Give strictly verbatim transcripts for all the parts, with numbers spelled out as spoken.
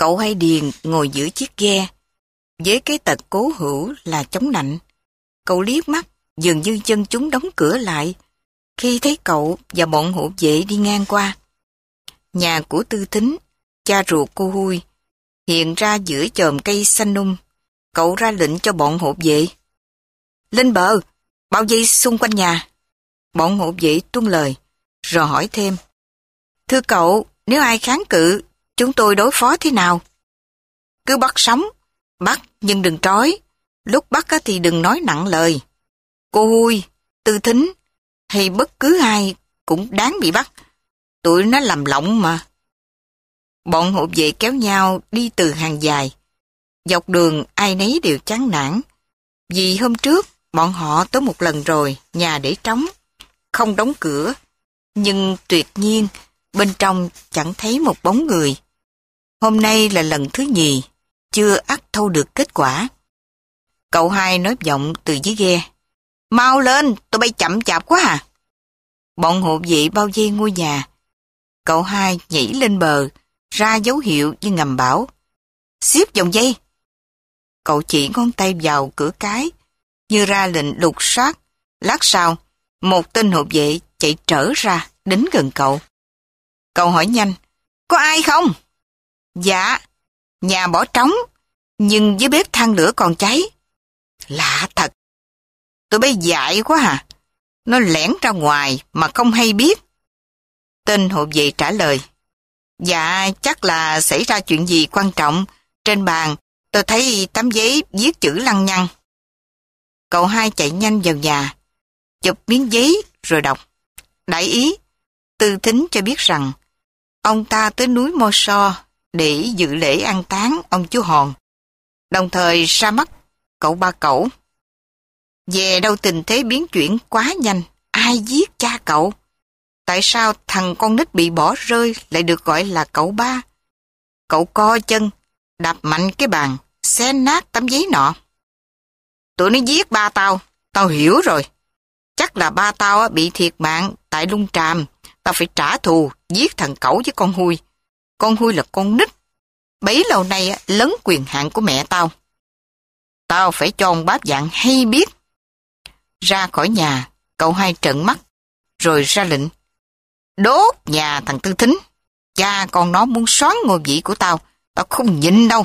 Cậu Hai Điền ngồi giữa chiếc ghe, với cái tật cố hữu là chống nạnh. Cậu liếc mắt, dường như dân chúng đóng cửa lại, khi thấy cậu và bọn hộ vệ đi ngang qua. Nhà của Tư Thính, cha ruột cô Hui, hiện ra giữa chòm cây xanh um. Cậu ra lệnh cho bọn hộ vệ. Lên bờ, bao vây xung quanh nhà. Bọn hộ vệ tuân lời, rồi hỏi thêm. Thưa cậu, nếu ai kháng cự, chúng tôi đối phó thế nào? Cứ bắt sống, bắt nhưng đừng trói. Lúc bắt thì đừng nói nặng lời. Cô Hui, Tư Thính, hay bất cứ ai cũng đáng bị bắt. Tụi nó làm lộng mà. Bọn hộ vệ kéo nhau đi từ hàng dài. Dọc đường ai nấy đều chán nản. Vì hôm trước bọn họ tới một lần rồi, nhà để trống, không đóng cửa. Nhưng tuyệt nhiên, bên trong chẳng thấy một bóng người. Hôm nay là lần thứ nhì, chưa ắt thâu được kết quả. Cậu Hai nói vọng từ dưới ghe. Mau lên, tôi bay chậm chạp quá à. Bọn hộ vệ bao vây ngôi nhà. Cậu Hai nhảy lên bờ, ra dấu hiệu như ngầm bảo. Xiết vòng dây. Cậu chỉ ngón tay vào cửa cái, như ra lệnh lục soát. Lát sau, một tên hộ vệ chạy trở ra, đến gần cậu. Cậu hỏi nhanh, có ai không? Dạ, nhà bỏ trống, nhưng dưới bếp than lửa còn cháy. Lạ thật. Tụi bay dại quá à. Nó lẻn ra ngoài mà không hay biết. Tên hộ vệ trả lời. Dạ, chắc là xảy ra chuyện gì quan trọng. Trên bàn, tôi thấy tấm giấy viết chữ lăng nhăng. Cậu Hai chạy nhanh vào nhà, chụp miếng giấy rồi đọc. Đại ý, Tư Thính cho biết rằng ông ta tới núi Mô So để dự lễ an táng ông chú Hòn, đồng thời ra mắt cậu ba cậu. Về đâu tình thế biến chuyển quá nhanh, ai giết cha cậu? Tại sao thằng con nít bị bỏ rơi lại được gọi là cậu ba? Cậu co chân, đạp mạnh cái bàn, xé nát tấm giấy nọ. Tụi nó giết ba tao, tao hiểu rồi. Chắc là ba tao bị thiệt mạng tại Lung Tràm. Tao phải trả thù, giết thằng Cẩu với con Hui. Con Hui là con nít, bấy lâu nay lấn quyền hạn của mẹ tao. Tao phải cho ông báp dạng hay biết. Ra khỏi nhà, cậu Hai trợn mắt, rồi ra lệnh. Đốt nhà thằng Tư Thính. Cha con nó muốn xoán ngôi vị của tao, tao không nhịn đâu.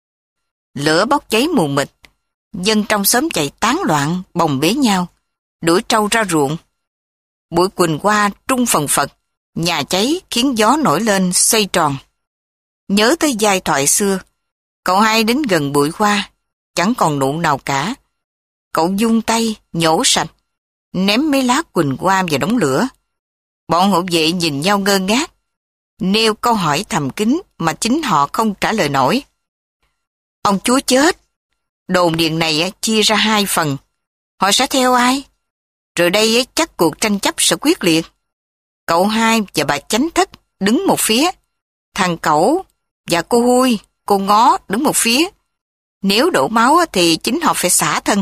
Lửa bốc cháy mù mịt, dân trong xóm chạy tán loạn, bồng bế nhau, đuổi trâu ra ruộng. Bụi quỳnh qua trung phần phật, nhà cháy khiến gió nổi lên xoay tròn. Nhớ tới giai thoại xưa, cậu Hai đến gần bụi hoa, chẳng còn nụ nào cả. Cậu vung tay, nhổ sạch, ném mấy lá quỳnh qua vào đống lửa. Bọn hộ vệ nhìn nhau ngơ ngác, nêu câu hỏi thầm kín mà chính họ không trả lời nổi. Ông chúa chết, đồn điện này chia ra hai phần, họ sẽ theo ai? Rồi đây chắc cuộc tranh chấp sẽ quyết liệt. Cậu Hai và bà Chánh Thất đứng một phía, thằng Cẩu và cô Hui, cô Ngó đứng một phía. Nếu đổ máu thì chính họ phải xả thân.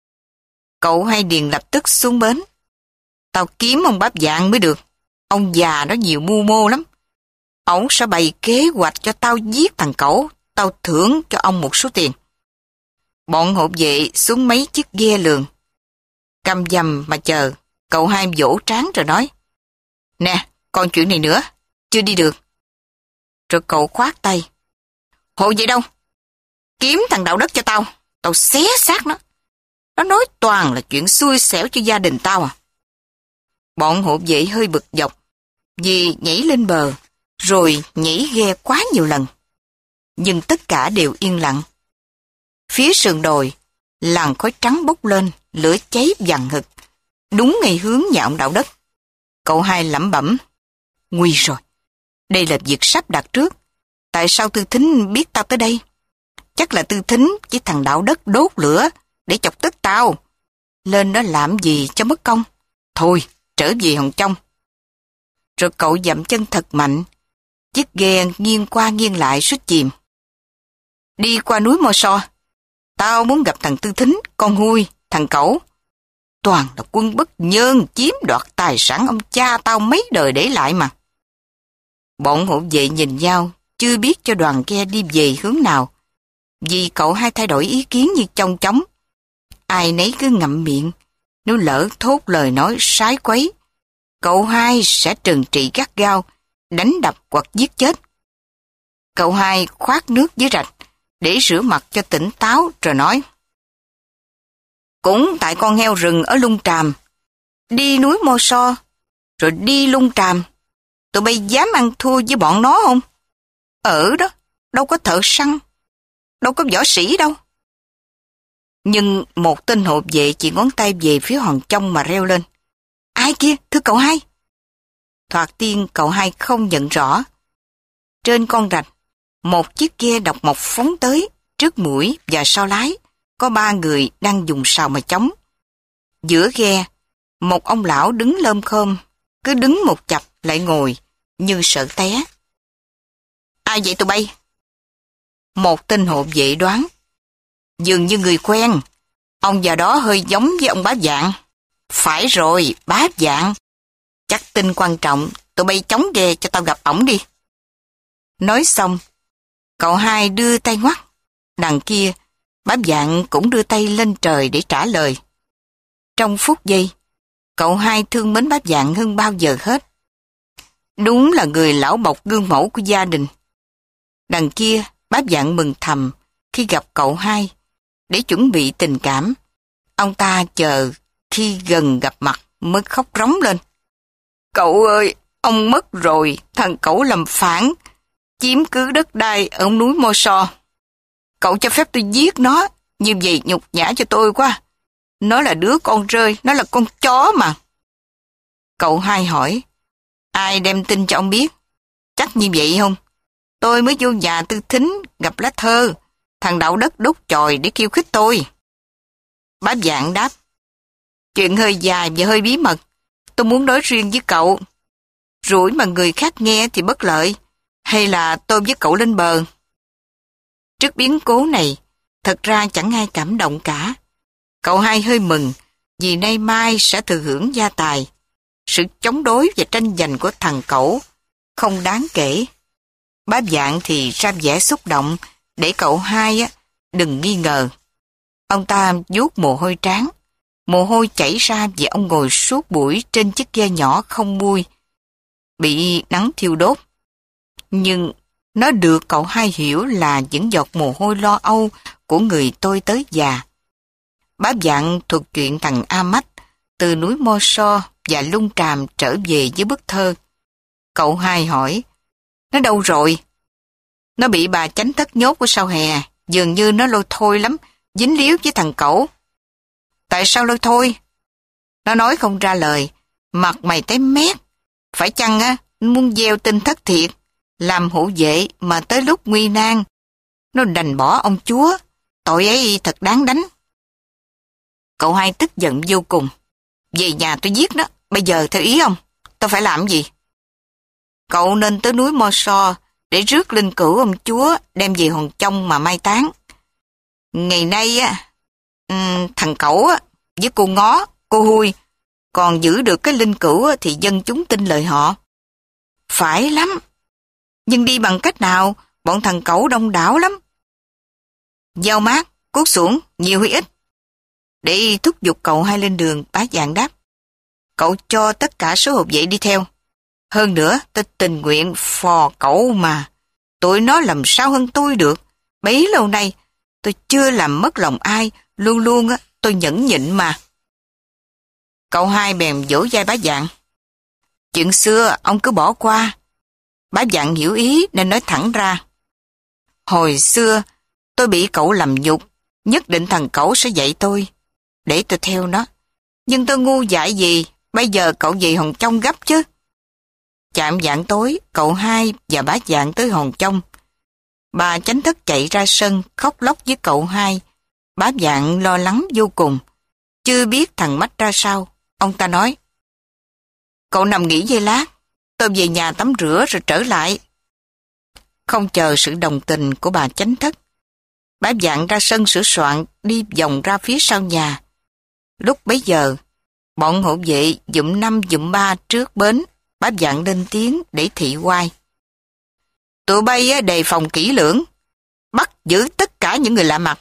Cậu Hai Điền lập tức xuống bến. Tao kiếm ông báp dạng mới được. Ông già đó nhiều mưu mô lắm. Ông sẽ bày kế hoạch cho tao giết thằng Cẩu. Tao thưởng cho ông một số tiền. Bọn hộ vệ xuống mấy chiếc ghe lường. Căm dầm mà chờ. Cậu Hai vỗ trán rồi nói. Nè, còn chuyện này nữa. Chưa đi được. Rồi cậu khoát tay. Hộ vệ đâu? Kiếm thằng đạo đất cho tao. Tao xé xác nó. Nó nói toàn là chuyện xui xẻo cho gia đình tao à. Bọn hộ vệ hơi bực dọc vì nhảy lên bờ rồi nhảy ghe quá nhiều lần. Nhưng tất cả đều yên lặng. Phía sườn đồi, làn khói trắng bốc lên, lửa cháy vàng hực, đúng ngay hướng nhà ông đạo đất. Cậu Hai lẩm bẩm. Nguy rồi, đây là việc sắp đặt trước. Tại sao Tư Thính biết tao tới đây? Chắc là Tư Thính với thằng đạo đất đốt lửa để chọc tức tao. Lên đó làm gì cho mất công. Thôi, trở về Hòn Trong. Rồi cậu dậm chân thật mạnh. Chiếc ghe nghiêng qua nghiêng lại suýt chìm. Đi qua núi Mô So. Tao muốn gặp thằng Tư Thính, con Hui, thằng Cẩu. Toàn là quân bất nhơn chiếm đoạt tài sản ông cha tao mấy đời để lại mà. Bọn hộ vệ nhìn nhau chưa biết cho đoàn ghe đi về hướng nào, vì cậu hai thay đổi ý kiến như chong chóng. Ai nấy cứ ngậm miệng, nếu lỡ thốt lời nói sái quấy, cậu hai sẽ trừng trị gắt gao, đánh đập hoặc giết chết. Cậu hai khoát nước dưới rạch để rửa mặt cho tỉnh táo rồi nói: cũng tại con heo rừng ở Lung Tràm, đi núi Mô So, rồi đi Lung Tràm, tụi bay dám ăn thua với bọn nó không? Ở đó, đâu có thợ săn, đâu có võ sĩ đâu. Nhưng một tên hộ vệ chỉ ngón tay về phía Hòn Trong mà reo lên: ai kia, thưa cậu hai? Thoạt tiên cậu hai không nhận rõ. Trên con rạch, một chiếc ghe độc mộc phóng tới, trước mũi và sau lái có ba người đang dùng sào mà chống. Giữa ghe, một ông lão đứng lơm khơm, cứ đứng một chập lại ngồi, như sợ té. Ai vậy tụi bay? Một tên hộ vệ đoán. Dường như người quen, ông già đó hơi giống với ông Bá Vạn. Phải rồi, Bá Vạn. Chắc tin quan trọng, tụi bay chống ghe cho tao gặp ổng đi. Nói xong, cậu hai đưa tay ngoắt. Đằng kia, Bá Vạn cũng đưa tay lên trời để trả lời. Trong phút giây, cậu hai thương mến Bá Vạn hơn bao giờ hết. Đúng là người lão bộc gương mẫu của gia đình. Đằng kia, Bá Vạn mừng thầm khi gặp cậu hai, để chuẩn bị tình cảm. Ông ta chờ khi gần gặp mặt mới khóc rống lên. Cậu ơi, ông mất rồi, thằng cẩu làm phản, chiếm cứ đất đai ở núi Mô So. Cậu cho phép tôi giết nó, như vậy nhục nhã cho tôi quá. Nó là đứa con rơi, nó là con chó mà. Cậu hai hỏi, ai đem tin cho ông biết? Chắc như vậy không? Tôi mới vô nhà Tư Thính gặp lá thơ, thằng đạo đất đốt chòi để khiêu khích tôi. Bá Vạn đáp, chuyện hơi dài và hơi bí mật, tôi muốn nói riêng với cậu. Rủi mà người khác nghe thì bất lợi, hay là tôi với cậu lên bờ? Trước biến cố này, thật ra chẳng ai cảm động cả. Cậu hai hơi mừng, vì nay mai sẽ thừa hưởng gia tài. Sự chống đối và tranh giành của thằng cẩu không đáng kể. Bá Vạn thì ra vẻ xúc động, để cậu hai á đừng nghi ngờ. Ông ta vuốt mồ hôi trán, mồ hôi chảy ra vì ông ngồi suốt buổi trên chiếc ghe nhỏ không mui, bị nắng thiêu đốt. Nhưng nó được cậu hai hiểu là những giọt mồ hôi lo âu của người tôi tới già. Bá Vạn thuật chuyện thằng A Mách từ núi Mô So và Lung Tràm trở về với bức thơ. Cậu hai hỏi, nó đâu rồi? Nó bị bà chánh thất nhốt của sau hè, dường như nó lôi thôi lắm, dính líu với thằng cẩu. Tại sao lôi thôi? Nó nói không ra lời, mặt mày tái mét. Phải chăng á, muốn gieo tin thất thiệt, làm hộ vệ mà tới lúc nguy nan, nó đành bỏ ông chúa, tội ấy thật đáng đánh. Cậu hai tức giận vô cùng. Về nhà tôi giết nó, bây giờ theo ý ông, tôi phải làm gì? Cậu nên tới núi Mô So để rước linh cữu ông chúa đem về Hòn Trong mà mai táng. Ngày nay á, thằng cẩu á, với cô ngó, cô Hui, còn giữ được cái linh cữu á, thì dân chúng tin lời họ. Phải lắm, nhưng đi bằng cách nào, bọn thằng cẩu đông đảo lắm. Giao mát, cuốc xuồng, nhiều hay ít? Để thúc giục cậu hai lên đường, Bá Vạn đáp. Cậu cho tất cả số hộp vệ đi theo. Hơn nữa, tôi tình nguyện phò cậu mà. Tụi nó làm sao hơn tôi được. Bấy lâu nay, tôi chưa làm mất lòng ai, luôn luôn á, tôi nhẫn nhịn mà. Cậu hai bèn vỗ vai Bá Vạn. Chuyện xưa, ông cứ bỏ qua. Bá Vạn hiểu ý nên nói thẳng ra. Hồi xưa, tôi bị cậu làm nhục, nhất định thằng cẩu sẽ dạy tôi, để tôi theo nó. Nhưng tôi ngu dại gì, bây giờ cậu về Hòn Trong gấp chứ. Chạm vạng tối, cậu hai và Bá Vạn tới Hòn Trong. Bà chánh thất chạy ra sân, khóc lóc với cậu hai. Bá Vạn lo lắng vô cùng, chưa biết thằng Mách ra sao. Ông ta nói, cậu nằm nghỉ giây lát, tôi về nhà tắm rửa rồi trở lại. Không chờ sự đồng tình của bà chánh thất, Bá Vạn ra sân sửa soạn, đi vòng ra phía sau nhà. Lúc bấy giờ, bọn hộ vệ dụm năm dụm ba trước bến. Bá Vạn lên tiếng để thị oai. Tụi bay đề phòng kỹ lưỡng, bắt giữ tất cả những người lạ mặt.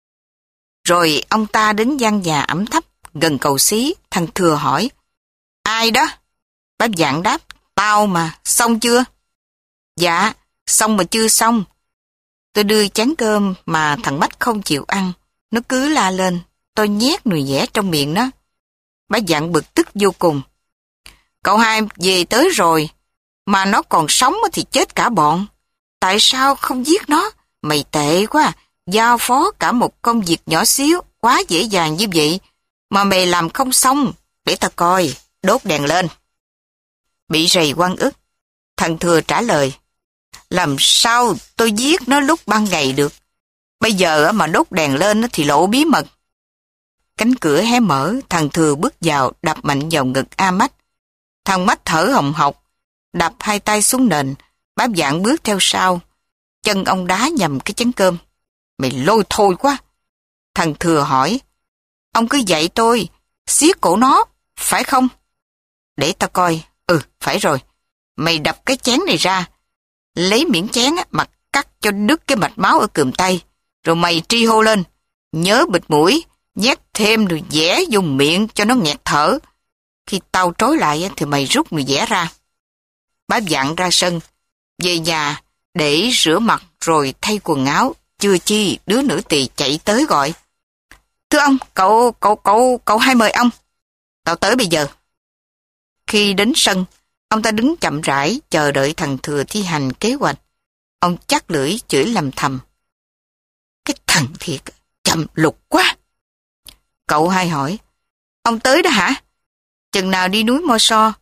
Rồi ông ta đến gian nhà ẩm thấp, gần cầu xí, thằng Thừa hỏi. Ai đó? Bác Dạng đáp, tao mà, xong chưa? Dạ, xong mà chưa xong. Tôi đưa chén cơm mà thằng Bách không chịu ăn, nó cứ la lên, tôi nhét nùi dẻ trong miệng nó. Bác Dạng bực tức vô cùng. Cậu hai về tới rồi, mà nó còn sống thì chết cả bọn. Tại sao không giết nó? Mày tệ quá, giao phó cả một công việc nhỏ xíu, quá dễ dàng như vậy, mà mày làm không xong. Để ta coi, đốt đèn lên. Bị rầy oan ức, thằng Thừa trả lời. Làm sao tôi giết nó lúc ban ngày được? Bây giờ mà đốt đèn lên thì lộ bí mật. Cánh cửa hé mở, thằng Thừa bước vào, đập mạnh vào ngực A Mách. Thằng Mách thở hồng hộc, đập hai tay xuống nền, Bác Dạng bước theo sau. Chân ông đá nhầm cái chén cơm. Mày lôi thôi quá. Thằng Thừa hỏi. Ông cứ dạy tôi, xiết cổ nó, phải không? Để tao coi. Ừ, phải rồi. Mày đập cái chén này ra, lấy miếng chén mà cắt cho đứt cái mạch máu ở cườm tay, rồi mày tri hô lên. Nhớ bịt mũi, nhét thêm rồi vẽ dùng miệng cho nó nghẹt thở. Khi tao trối lại thì mày rút rồi vẽ ra. Bác Dạng ra sân, về nhà để rửa mặt rồi thay quần áo. Chưa chi đứa nữ tỳ chạy tới gọi. Thưa ông, cậu, cậu, cậu, cậu hai mời ông. Tao tới bây giờ. Khi đến sân, ông ta đứng chậm rãi chờ đợi thằng Thừa thi hành kế hoạch. Ông chắc lưỡi chửi lầm thầm. Cái thằng thiệt, chậm lục quá. Cậu hai hỏi. Ông tới đó hả? Chừng nào đi núi Mô So?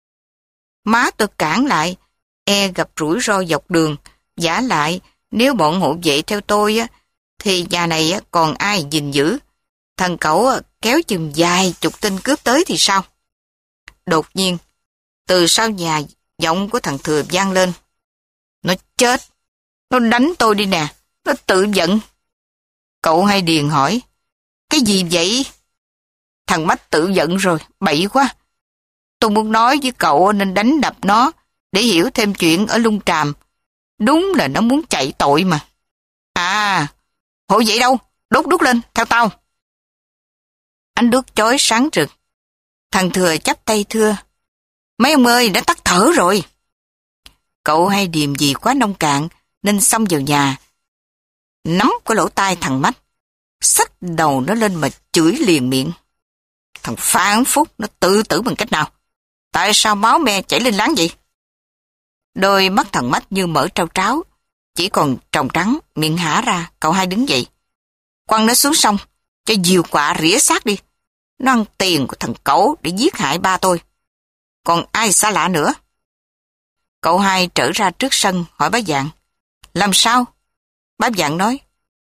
Má tôi cản lại, e gặp rủi ro dọc đường. Vả lại, nếu bọn hộ vệ theo tôi á, thì nhà này á, còn ai gìn giữ. Thằng cậu á, kéo chừng vài chục tên cướp tới thì sao? Đột nhiên, từ sau nhà, giọng của thằng Thừa vang lên. Nó chết, nó đánh tôi đi nè, nó tự giận. Cậu hai Điền hỏi. Cái gì vậy? Thằng Mách tự giận rồi, bậy quá. Tôi muốn nói với cậu nên đánh đập nó, để hiểu thêm chuyện ở Lung Tràm. Đúng là nó muốn chạy tội mà. À, hộ vậy đâu, đốt đốt lên, theo tao. Ánh đuốc chói sáng rực. Thằng Thừa chắp tay thưa. Mấy ông ơi, đã tắt thở rồi. Cậu hay điềm gì quá nông cạn, nên xông vào nhà. Nắm cái lỗ tai thằng Mách, xách đầu nó lên mà chửi liền miệng. Thằng Phan Phúc nó tự tử bằng cách nào? Tại sao máu me chảy lên láng vậy? Đôi mắt thằng Mách như mở trao tráo, chỉ còn tròng trắng, miệng há ra. Cậu hai đứng dậy. Quăng nó xuống sông, cho diều quạ rỉa xác đi. Nó ăn tiền của thằng cẩu để giết hại ba tôi. Còn ai xa lạ nữa? Cậu hai trở ra trước sân hỏi bác Dạng. Làm sao? Bác Dạng nói.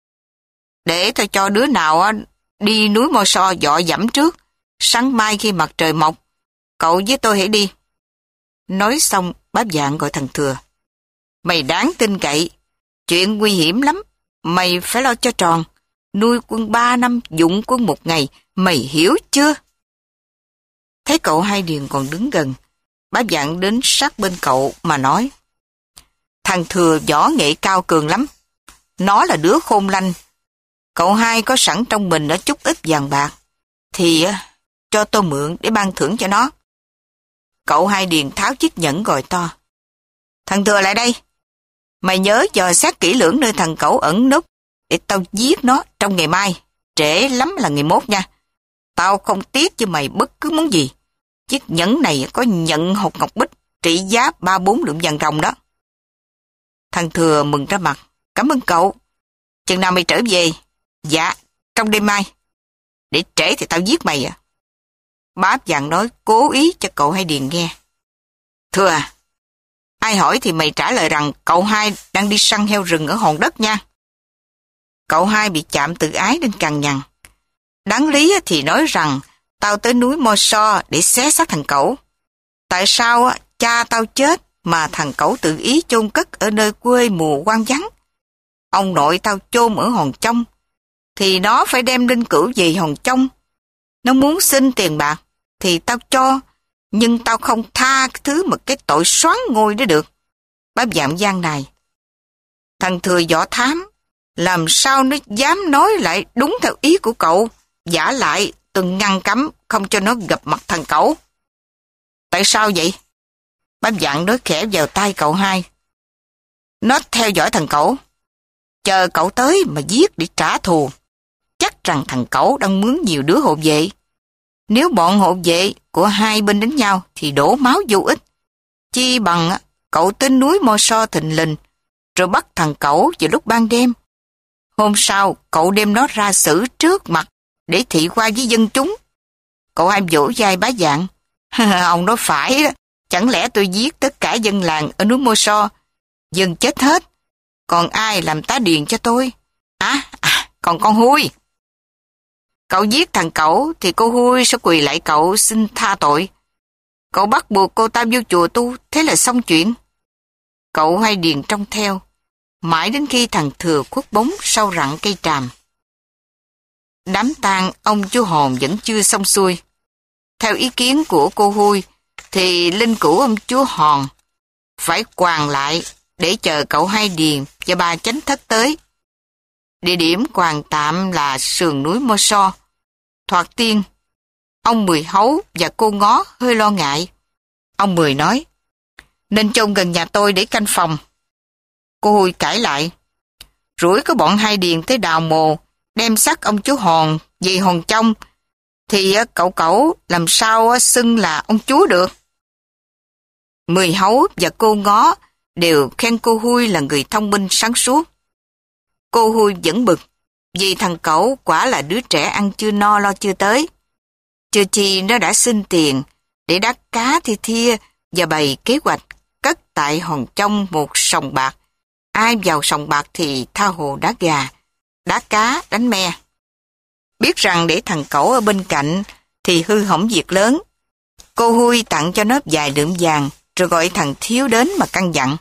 Để tôi cho đứa nào đi núi Mô So dọ dẫm trước. Sáng mai khi mặt trời mọc, cậu với tôi hãy đi. Nói xong, bác Dạng gọi thằng Thừa. Mày đáng tin cậy. Chuyện nguy hiểm lắm. Mày phải lo cho tròn. Nuôi quân ba năm, dụng quân một ngày. Mày hiểu chưa? Thấy cậu hai Điền còn đứng gần, bác Dạng đến sát bên cậu mà nói. Thằng Thừa võ nghệ cao cường lắm. Nó là đứa khôn lanh. Cậu hai có sẵn trong mình ở chút ít vàng bạc, thì cho tôi mượn để ban thưởng cho nó. Cậu hai Điền tháo chiếc nhẫn gọi to. Thằng Thừa lại đây. Mày nhớ dò xét kỹ lưỡng nơi thằng cẩu ẩn núp, để tao giết nó trong ngày mai. Trễ lắm là ngày mốt nha. Tao không tiếc cho mày bất cứ món gì. Chiếc nhẫn này có nhận hột ngọc bích, trị giá ba bốn lượng vàng ròng đó. Thằng Thừa mừng ra mặt. Cảm ơn cậu. Chừng nào mày trở về? Dạ, trong đêm mai. Để trễ thì tao giết mày à. Bác Dạng nói cố ý cho cậu hai Điền nghe. Thưa à, ai hỏi thì mày trả lời rằng cậu hai đang đi săn heo rừng ở hòn đất nha. Cậu hai bị chạm tự ái nên cằn nhằn. Đáng lý thì nói rằng tao tới núi Mô So để xé xác thằng cẩu. Tại sao cha tao chết mà thằng cẩu tự ý chôn cất ở nơi quê mùa hoang vắng? Ông nội tao chôn ở Hòn Trong, thì nó phải đem linh cữu về Hòn Trong. Nó muốn xin tiền bạc thì tao cho, nhưng tao không tha cái thứ mà cái tội soán ngôi đó được. Bác Dạng gian này, Thằng Thừa võ thám, làm sao nó dám nói lại đúng theo ý của cậu, vả lại tôi ngăn cấm không cho nó gặp mặt thằng Cẩu. Tại sao vậy? Bác dặn nói khẽ vào tai cậu hai. Nó theo dõi thằng Cẩu, chờ cậu tới mà giết để trả thù. Chắc rằng thằng Cẩu đang mướn nhiều đứa hộ vệ. Nếu bọn hộ vệ của hai bên đánh nhau thì đổ máu vô ích. Chi bằng cậu tới núi Mò So thình lình, rồi bắt thằng Cẩu vào lúc ban đêm. Hôm sau, cậu đem nó ra xử trước mặt để thị qua với dân chúng. Cậu hai vỗ vai bá dạng. Ông nói phải đó, chẳng lẽ tôi giết tất cả dân làng ở núi Mò So, dân chết hết, còn ai làm tá điền cho tôi? À, à còn con Hui. Cậu giết thằng Cẩu thì cô Hui sẽ quỳ lại cậu xin tha tội. Cậu bắt buộc cô ta vô chùa tu, thế là xong chuyện. Cậu hai điền trông theo, mãi đến khi thằng Thừa khuất bóng sau rặng cây tràm. Đám tang ông chú Hòn vẫn chưa xong xuôi. Theo ý kiến của cô Hui, thì linh cữu ông chú Hòn phải quàng lại để chờ cậu hai điền và bà chánh thất tới. Địa điểm quàng tạm là sườn núi Mò So. Thoạt tiên, ông Mười Hấu và cô Ngó hơi lo ngại. Ông Mười nói, nên chôn gần nhà tôi để canh phòng. Cô Hui cãi lại, rủi có bọn hai điền tới đào mồ, đem xác ông chú Hòn về Hòn Trong, thì cậu Cẩu làm sao xưng là ông chú được. Mười Hấu và cô Ngó đều khen cô Hui là người thông minh sáng suốt. Cô Hui vẫn bực, vì thằng Cẩu quả là đứa trẻ ăn chưa no lo chưa tới. Chưa chi nó đã xin tiền để đắt cá thi thia và bày kế hoạch cất tại Hòn Trong một sòng bạc. Ai vào sòng bạc thì tha hồ đá gà, đá cá, đánh me. Biết rằng để thằng Cẩu ở bên cạnh thì hư hỏng việc lớn. Cô Hui tặng cho nó vài lượng vàng, rồi gọi thằng Thiếu đến mà căn dặn.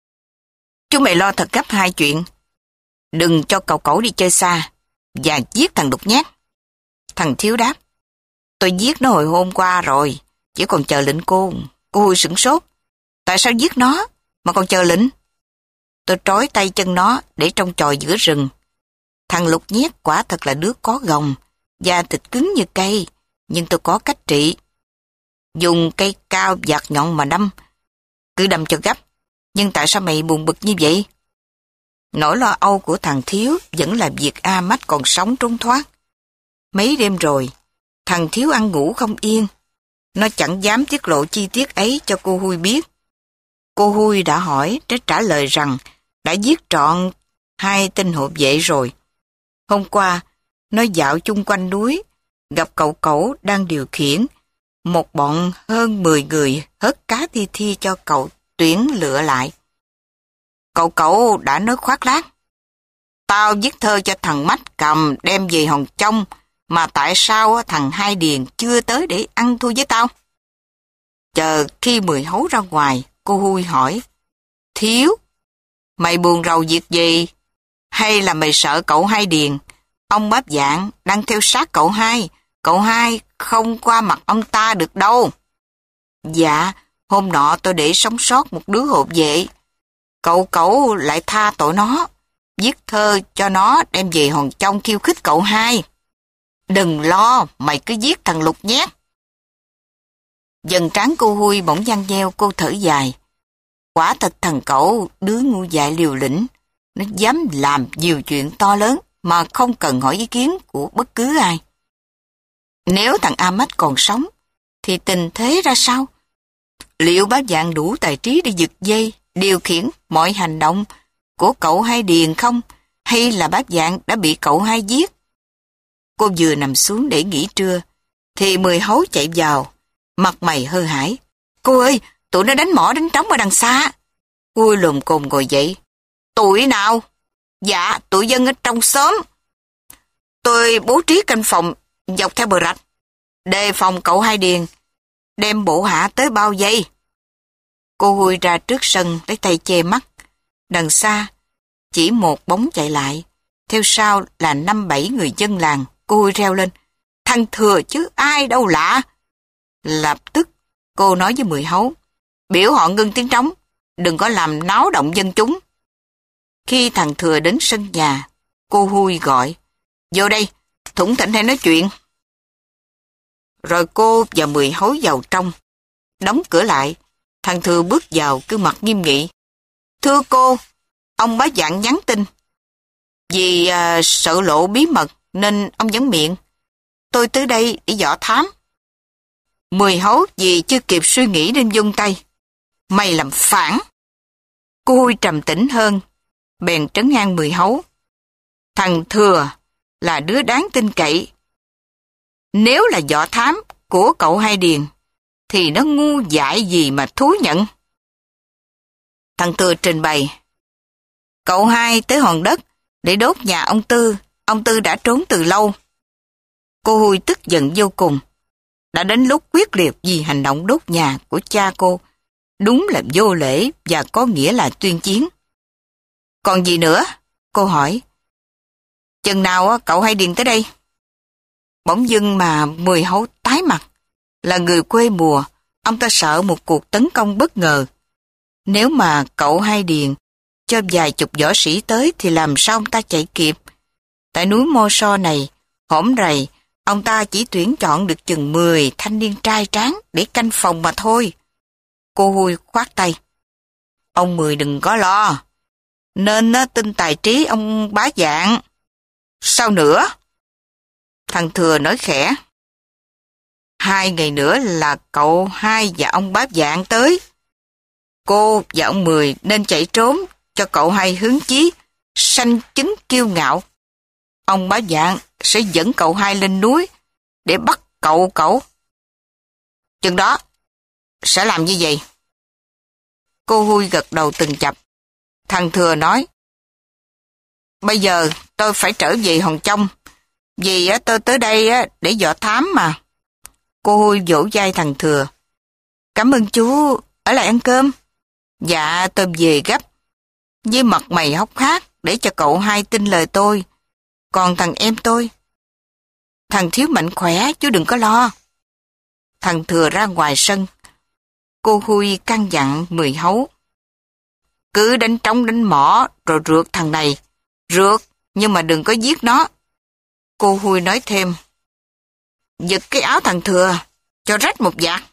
Chúng mày lo thật gấp hai chuyện. Đừng cho cậu Cẩu đi chơi xa, và giết thằng Đục Nhát. Thằng Thiếu đáp, tôi giết nó hồi hôm qua rồi, chỉ còn chờ lệnh cô. Cô Hui sửng sốt, tại sao giết nó mà còn chờ lệnh? Tôi trói tay chân nó để trông chòi giữa rừng. Thằng Lục Nhét quả thật là đứa có gồng, da thịt cứng như cây, nhưng tôi có cách trị. Dùng cây cao vạt nhọn mà đâm, cứ đâm cho gấp. Nhưng tại sao mày buồn bực như vậy? Nỗi lo âu của thằng Thiếu vẫn là việc A Mách còn sống trốn thoát. Mấy đêm rồi, thằng Thiếu ăn ngủ không yên. Nó chẳng dám tiết lộ chi tiết ấy cho cô Hui biết. Cô Hui đã hỏi, nó trả lời rằng đã giết trọn hai tên hộ vệ rồi. Hôm qua, nó dạo chung quanh núi, gặp cậu Cẩu đang điều khiển một bọn hơn mười người hớt cá thi thi cho cậu tuyển lựa lại. Cậu Cẩu đã nói khoác lác, tao viết thơ cho thằng Mách cầm đem về Hòn Trong, mà tại sao thằng Hai Điền chưa tới để ăn thua với tao? Chờ khi Mười Hấu ra ngoài, cô Hui hỏi, Thiếu, mày buồn rầu việc gì? Hay là mày sợ cậu Hai Điền? Ông Báp Dạng đang theo sát cậu hai, cậu hai không qua mặt ông ta được đâu. Dạ, hôm nọ tôi để sống sót một đứa hộ vệ. Cậu Cẩu lại tha tội nó, viết thơ cho nó đem về Hòn Trong khiêu khích cậu hai. Đừng lo, mày cứ giết thằng Lục Nhát. Dần trán cô Hui bỗng nhăn nheo, cô thở dài. Quả thật thằng Cẩu, đứa ngu dại liều lĩnh, nó dám làm nhiều chuyện to lớn mà không cần hỏi ý kiến của bất cứ ai. Nếu thằng A Mách còn sống, thì tình thế ra sao? Liệu Bá Dạng đủ tài trí để giật dây, điều khiển mọi hành động của cậu Hai Điền không? Hay là Bá Dạng đã bị cậu hai giết? Cô vừa nằm xuống để nghỉ trưa, thì Mười Hấu chạy vào, mặt mày hơ hãi. Cô ơi, tụi nó đánh mỏ đánh trống ở đằng xa. Cô lùm cồm ngồi dậy. Tụi nào? Dạ, tụi dân ở trong xóm. Tôi bố trí canh phòng dọc theo bờ rạch, đề phòng cậu Hai Điền đem bộ hạ tới bao vây. Cô Hui ra trước sân lấy tay che mắt. Đằng xa, chỉ một bóng chạy lại. Theo sau là năm bảy người dân làng. Cô Hui reo lên. Thằng Thừa chứ ai đâu lạ. Lập tức, cô nói với Mười Hấu. Biểu họ ngưng tiếng trống. Đừng có làm náo động dân chúng. Khi thằng Thừa đến sân nhà, cô Hui gọi, vô đây, thủng thỉnh hay nói chuyện. Rồi cô và Mười Hấu vào trong, đóng cửa lại. Thằng Thừa bước vào cứ mặt nghiêm nghị. Thưa cô, ông bá Dạn nhắn tin. Vì à, sợ lộ bí mật nên ông nhấn miệng. Tôi tới đây để dò thám. Mười Hấu vì chưa kịp suy nghĩ nên vung tay. Mày làm phản. Cô Hui trầm tĩnh hơn, bèn trấn an Mười Hấu. Thằng Thừa là đứa đáng tin cậy. Nếu là dò thám của cậu Hai Điền, thì nó ngu dại gì mà thú nhận. Thằng Thừa trình bày. Cậu Hai tới hòn đất để đốt nhà ông Tư. Ông Tư đã trốn từ lâu. Cô Hui tức giận vô cùng. Đã đến lúc quyết liệt vì hành động đốt nhà của cha cô. Đúng là vô lễ và có nghĩa là tuyên chiến. Còn gì nữa? Cô hỏi. Chừng nào cậu Hai Điền tới đây? Bỗng dưng mà Mười Hấu tái mặt. Là người quê mùa, ông ta sợ một cuộc tấn công bất ngờ. Nếu mà cậu Hai Điền cho vài chục võ sĩ tới thì làm sao ông ta chạy kịp? Tại núi Mô So này, hổm rầy, ông ta chỉ tuyển chọn được chừng mười thanh niên trai tráng để canh phòng mà thôi. Cô Hui khoát tay. Ông Mười đừng có lo. Nên tin tài trí ông bá Dạn. Sao nữa? Thằng Thừa nói khẽ. Hai ngày nữa là cậu Hai và ông bá Dạn tới. Cô và ông Mười nên chạy trốn cho cậu Hai hứng chí, sanh chứng kiêu ngạo. Ông bá Dạn sẽ dẫn cậu Hai lên núi để bắt cậu cậu. Chừng đó, sẽ làm như vậy. Cô Hui gật đầu từng chập. Thằng Thừa nói, bây giờ tôi phải trở về Hòn Trong, vì tôi tới đây để dò thám mà. Cô Hui vỗ vai thằng Thừa. Cảm ơn chú, ở lại ăn cơm. Dạ, tôi về gấp. Với mặt mày hốc hác để cho cậu Hai tin lời tôi. Còn thằng em tôi, thằng thiếu mạnh khỏe, chú đừng có lo. Thằng Thừa ra ngoài sân. Cô Hui căn dặn Mười Hấu. Cứ đánh trống đánh mỏ rồi rượt thằng này. Rượt, nhưng mà đừng có giết nó. Cô Hui nói thêm. Giật cái áo thằng Thừa, cho rách một vạt.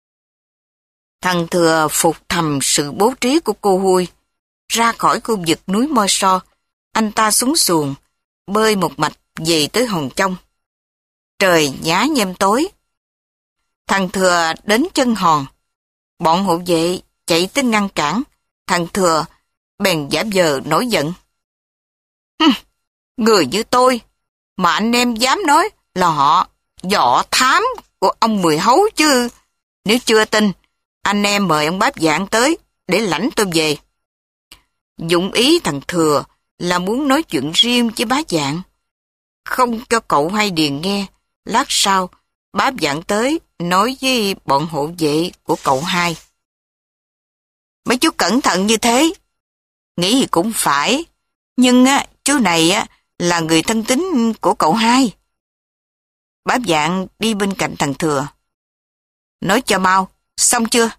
Thằng Thừa phục thầm sự bố trí của cô Hui. Ra khỏi khu vực núi Mô So, anh ta xuống xuồng, bơi một mạch về tới Hòn Trong. Trời nhá nhem tối. Thằng Thừa đến chân hòn. Bọn hộ vệ chạy tới ngăn cản. Thằng Thừa bèn giả vờ nổi giận. Hừm, người như tôi, mà anh em dám nói là họ dọ thám của ông Mười Hấu chứ. Nếu chưa tin, anh em mời ông bá Dạn tới để lãnh tôi về. Dụng ý thằng Thừa là muốn nói chuyện riêng với bá Dạn. Không cho cậu Hai Điền nghe. Lát sau, bá Dạn tới nói với bọn hộ vệ của cậu Hai. Mấy chú cẩn thận như thế. Nghĩ gì cũng phải. Nhưng á, chú này á, là người thân tín của cậu Hai. Bá Dạn đi bên cạnh thằng Thừa. Nói cho mau, xong chưa?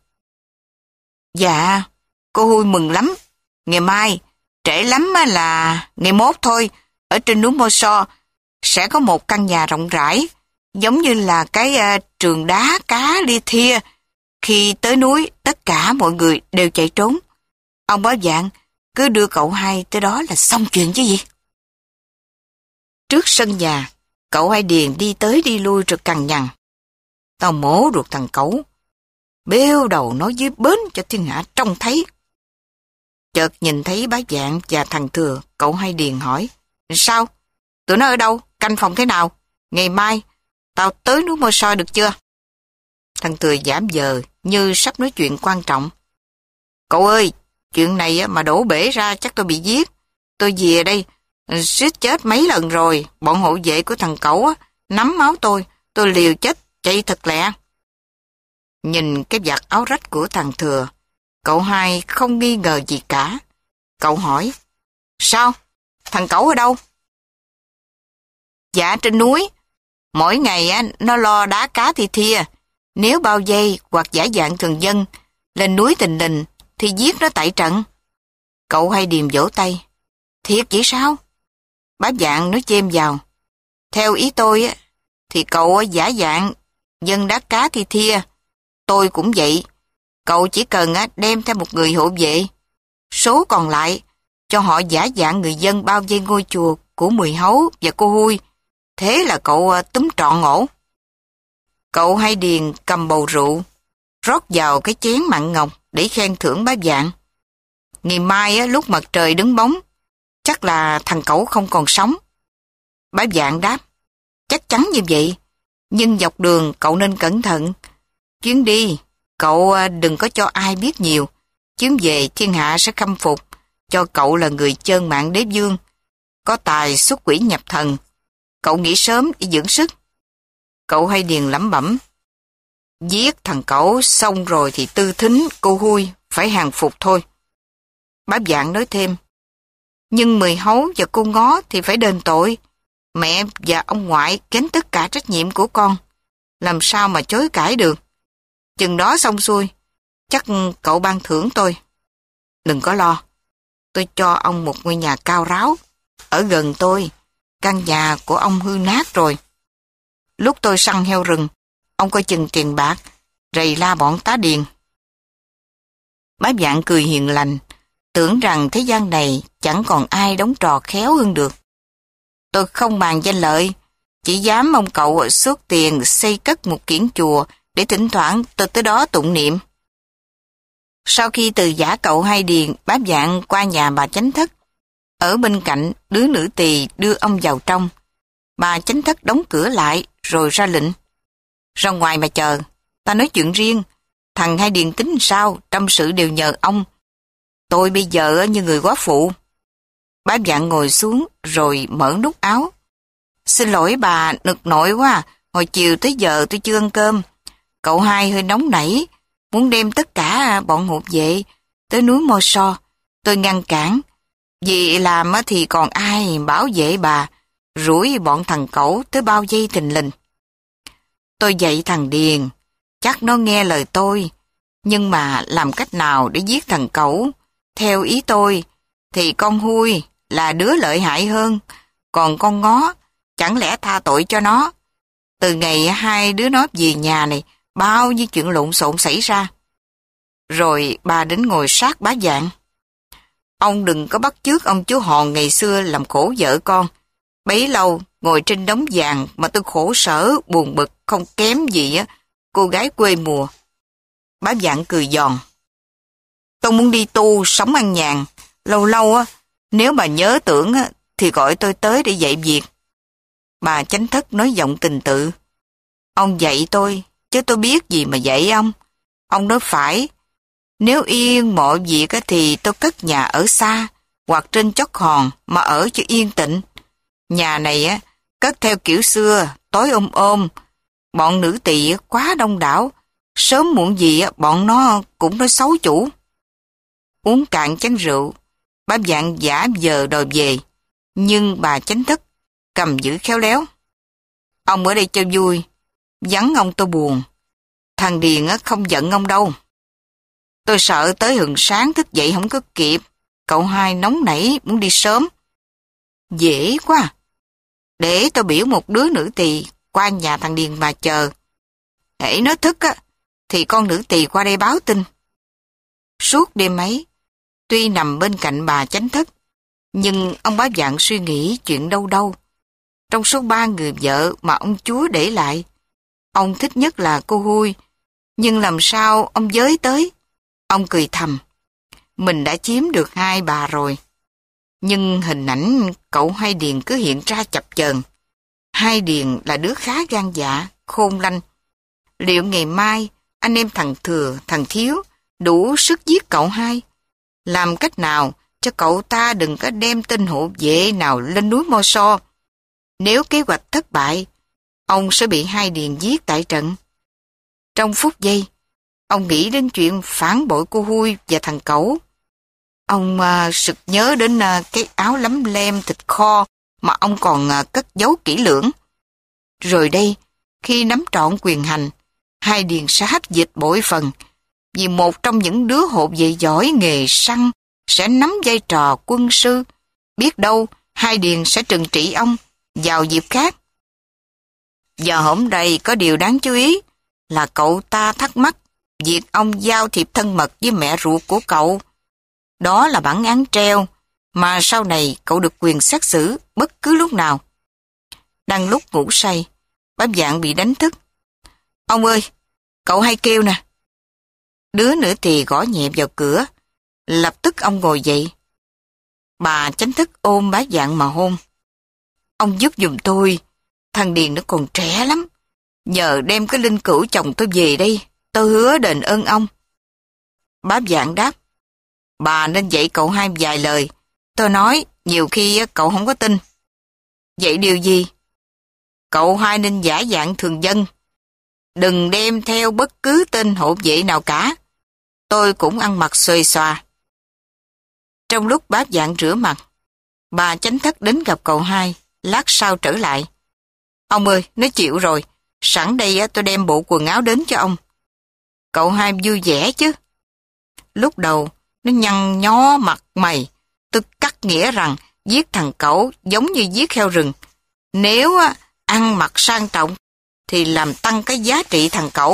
Dạ, cô Hui mừng lắm. Ngày mai, trễ lắm là ngày mốt thôi, ở trên núi Mô So sẽ có một căn nhà rộng rãi, giống như là cái uh, trường đá cá lia thia. Khi tới núi, tất cả mọi người đều chạy trốn. Ông bá Dạn cứ đưa cậu Hai tới đó là xong chuyện chứ gì. Trước sân nhà, cậu Hai Điền đi tới đi lui rồi cằn nhằn. Tao mổ ruột thằng cẩu, bêu đầu nói với bến cho thiên hạ trông thấy. Chợt nhìn thấy bá Dạn và thằng Thừa, cậu Hai Điền hỏi. Sao? Tụi nó ở đâu? Canh phòng thế nào? Ngày mai, tao tới núi Mô So được chưa? Thằng Thừa giả vờ như sắp nói chuyện quan trọng. Cậu ơi, chuyện này mà đổ bể ra chắc tôi bị giết. Tôi về đây, suýt chết mấy lần rồi. Bọn hộ vệ của thằng cẩu nắm máu tôi. Tôi liều chết, chạy thật lẹ. Nhìn cái vạt áo rách của thằng Thừa, cậu Hai không nghi ngờ gì cả. Cậu hỏi, sao? Thằng cẩu ở đâu? Dạ trên núi. Mỗi ngày á, nó lo đá cá thì thia. Nếu bao vây hoặc giả dạng thường dân lên núi tình lình thì giết nó tại trận. Cậu Hai Điềm vỗ tay. Thiệt vậy sao? Bá Vạn nói chêm vào. Theo ý tôi á, thì cậu giả dạng dân đá cá thi thia. Tôi cũng vậy. Cậu chỉ cần đem theo một người hộ vệ. Số còn lại, cho họ giả dạng người dân bao vây ngôi chùa của Mười Hấu và cô Hui. Thế là cậu túm trọn ổ. Cậu Hai Điền cầm bầu rượu, rót vào cái chén mặn ngọc để khen thưởng Bá Vạn. Ngày mai lúc mặt trời đứng bóng, chắc là thằng cậu không còn sống. Bá Vạn đáp, chắc chắn như vậy, nhưng dọc đường cậu nên cẩn thận. Chuyến đi, cậu đừng có cho ai biết nhiều, chuyến về thiên hạ sẽ khâm phục, cho cậu là người chơn mạng đế vương, có tài xuất quỷ nhập thần. Cậu nghỉ sớm để dưỡng sức. Cậu Hai Điền lẩm bẩm, giết thằng cậu xong rồi thì Tư Thính, cô Hui phải hàng phục thôi. Bá Vạn nói thêm, nhưng Mười Hấu và cô Ngó thì phải đền tội. Mẹ và ông ngoại gánh tất cả trách nhiệm của con, làm sao mà chối cãi được. Chừng đó xong xuôi, chắc cậu ban thưởng tôi. Đừng có lo, tôi cho ông một ngôi nhà cao ráo ở gần tôi. Căn nhà của ông hư nát rồi. Lúc tôi săn heo rừng, ông coi chừng tiền bạc, rầy la bọn tá điền. Bá Vạn cười hiền lành, tưởng rằng thế gian này chẳng còn ai đóng trò khéo hơn được. Tôi không bàn danh lợi, chỉ dám mong cậu xuất tiền xây cất một kiển chùa để thỉnh thoảng tôi tới đó tụng niệm. Sau khi từ giã cậu Hai Điền, Bá Vạn qua nhà bà Chánh Thất. Ở bên cạnh, đứa nữ tỳ đưa ông vào trong. Bà Chánh Thất đóng cửa lại rồi ra lệnh. Ra ngoài mà chờ, ta nói chuyện riêng. Thằng Hai Điền tính sao, trăm sự đều nhờ ông. Tôi bây giờ như người góa phụ. Bá Vạn ngồi xuống rồi mở nút áo. Xin lỗi bà, nực nội quá, hồi chiều tới giờ tôi chưa ăn cơm. Cậu Hai hơi nóng nảy, muốn đem tất cả bọn hộ vệ tới núi Mô So. Tôi ngăn cản. Vì làm thì còn ai bảo vệ bà, rủi bọn thằng cẩu tới bao vây tình lình. Tôi dạy thằng Điền, chắc nó nghe lời tôi, nhưng mà làm cách nào để giết thằng cẩu? Theo ý tôi, thì con Hui là đứa lợi hại hơn, còn con Ngó, chẳng lẽ tha tội cho nó? Từ ngày hai đứa nó về nhà này, bao nhiêu chuyện lộn xộn xảy ra. Rồi bà đến ngồi sát Bá Vạn. Ông đừng có bắt chước ông chú Hòn ngày xưa làm khổ vợ con. Bấy lâu ngồi trên đống vàng mà tôi khổ sở, buồn bực, không kém gì á cô gái quê mùa. Bá Vạn cười giòn. Tôi muốn đi tu, sống ăn nhàn. Lâu lâu á, nếu bà nhớ tưởng á, thì gọi tôi tới để dạy việc. Bà Chánh Thất nói giọng tình tự. Ông dạy tôi, chứ tôi biết gì mà dạy ông. Ông nói phải. Nếu yên mọi việc thì tôi cất nhà ở xa hoặc trên chót hòn mà ở cho yên tĩnh. Nhà này á cất theo kiểu xưa, tối ôm ôm. Bọn nữ tỳ quá đông đảo, sớm muộn gì bọn nó cũng nói xấu chủ. Uống cạn chén rượu, Bá Vạn giả vờ đòi về, nhưng bà Chánh Thất cầm giữ khéo léo. Ông ở đây cho vui, vắng ông tôi buồn. Thằng Điền không giận ông đâu. Tôi sợ tới hừng sáng thức dậy không có kịp. Cậu Hai nóng nảy muốn đi sớm. Dễ quá. Để tôi biểu một đứa nữ tỳ qua nhà thằng Điền mà chờ. Hễ nó thức á, thì con nữ tỳ qua đây báo tin. Suốt đêm ấy, tuy nằm bên cạnh bà Chánh Thất, nhưng ông Bá Vạn suy nghĩ chuyện đâu đâu. Trong số ba người vợ mà ông chúa để lại, ông thích nhất là cô Hui. Nhưng làm sao ông với tới? Ông cười thầm. Mình đã chiếm được hai bà rồi. Nhưng hình ảnh cậu Hai Điền cứ hiện ra chập chờn. Hai Điền là đứa khá gan dạ, khôn lanh. Liệu ngày mai anh em thằng Thừa, thằng Thiếu đủ sức giết cậu Hai? Làm cách nào cho cậu ta đừng có đem tên hộ vệ nào lên núi Mô So? Nếu kế hoạch thất bại, ông sẽ bị Hai Điền giết tại trận. Trong phút giây, ông nghĩ đến chuyện phản bội cô Hui và thằng Cẩu. Ông uh, sực nhớ đến uh, cái áo lấm lem thịt kho mà ông còn uh, cất giấu kỹ lưỡng. Rồi đây, khi nắm trọn quyền hành, Hai Điền sẽ hách dịch bội phần, vì một trong những đứa hộ vệ giỏi nghề săn sẽ nắm vai trò quân sư, Biết đâu, hai Điền sẽ trừng trị ông vào dịp khác. Giờ hôm đây có điều đáng chú ý là cậu ta thắc mắc việc ông giao thiệp thân mật với mẹ ruột của cậu. Đó là bản án treo, mà sau này cậu được quyền xét xử bất cứ lúc nào. Đang lúc ngủ say, bác Vạn bị đánh thức. Ông ơi, cậu hay kêu nè. Đứa nữa thì gõ nhẹ vào cửa. Lập tức ông ngồi dậy. Bà Chánh Thức ôm bác Vạn mà hôn. Ông giúp giùm tôi, thằng Điền nó còn trẻ lắm. Nhờ đem cái linh cữu chồng tôi về đây, tôi hứa đền ơn ông. Bác Vạn đáp, bà nên dạy cậu hai vài lời. Tôi nói, nhiều khi cậu không có tin. Dạy điều gì? Cậu hai nên giả dạng thường dân. Đừng đem theo bất cứ tên hộ vệ nào cả. Tôi cũng ăn mặc xuề xòa. Trong lúc bác Vạn rửa mặt, bà Chánh Thất đến gặp cậu hai, lát sau trở lại. Ông ơi, nó chịu rồi. Sẵn đây tôi đem bộ quần áo đến cho ông. Cậu hai vui vẻ chứ. Lúc đầu, nó nhăn nhó mặt mày. Tôi cắt nghĩa rằng giết thằng cẩu giống như giết heo rừng. Nếu ăn mặc sang trọng, thì làm tăng cái giá trị thằng cẩu.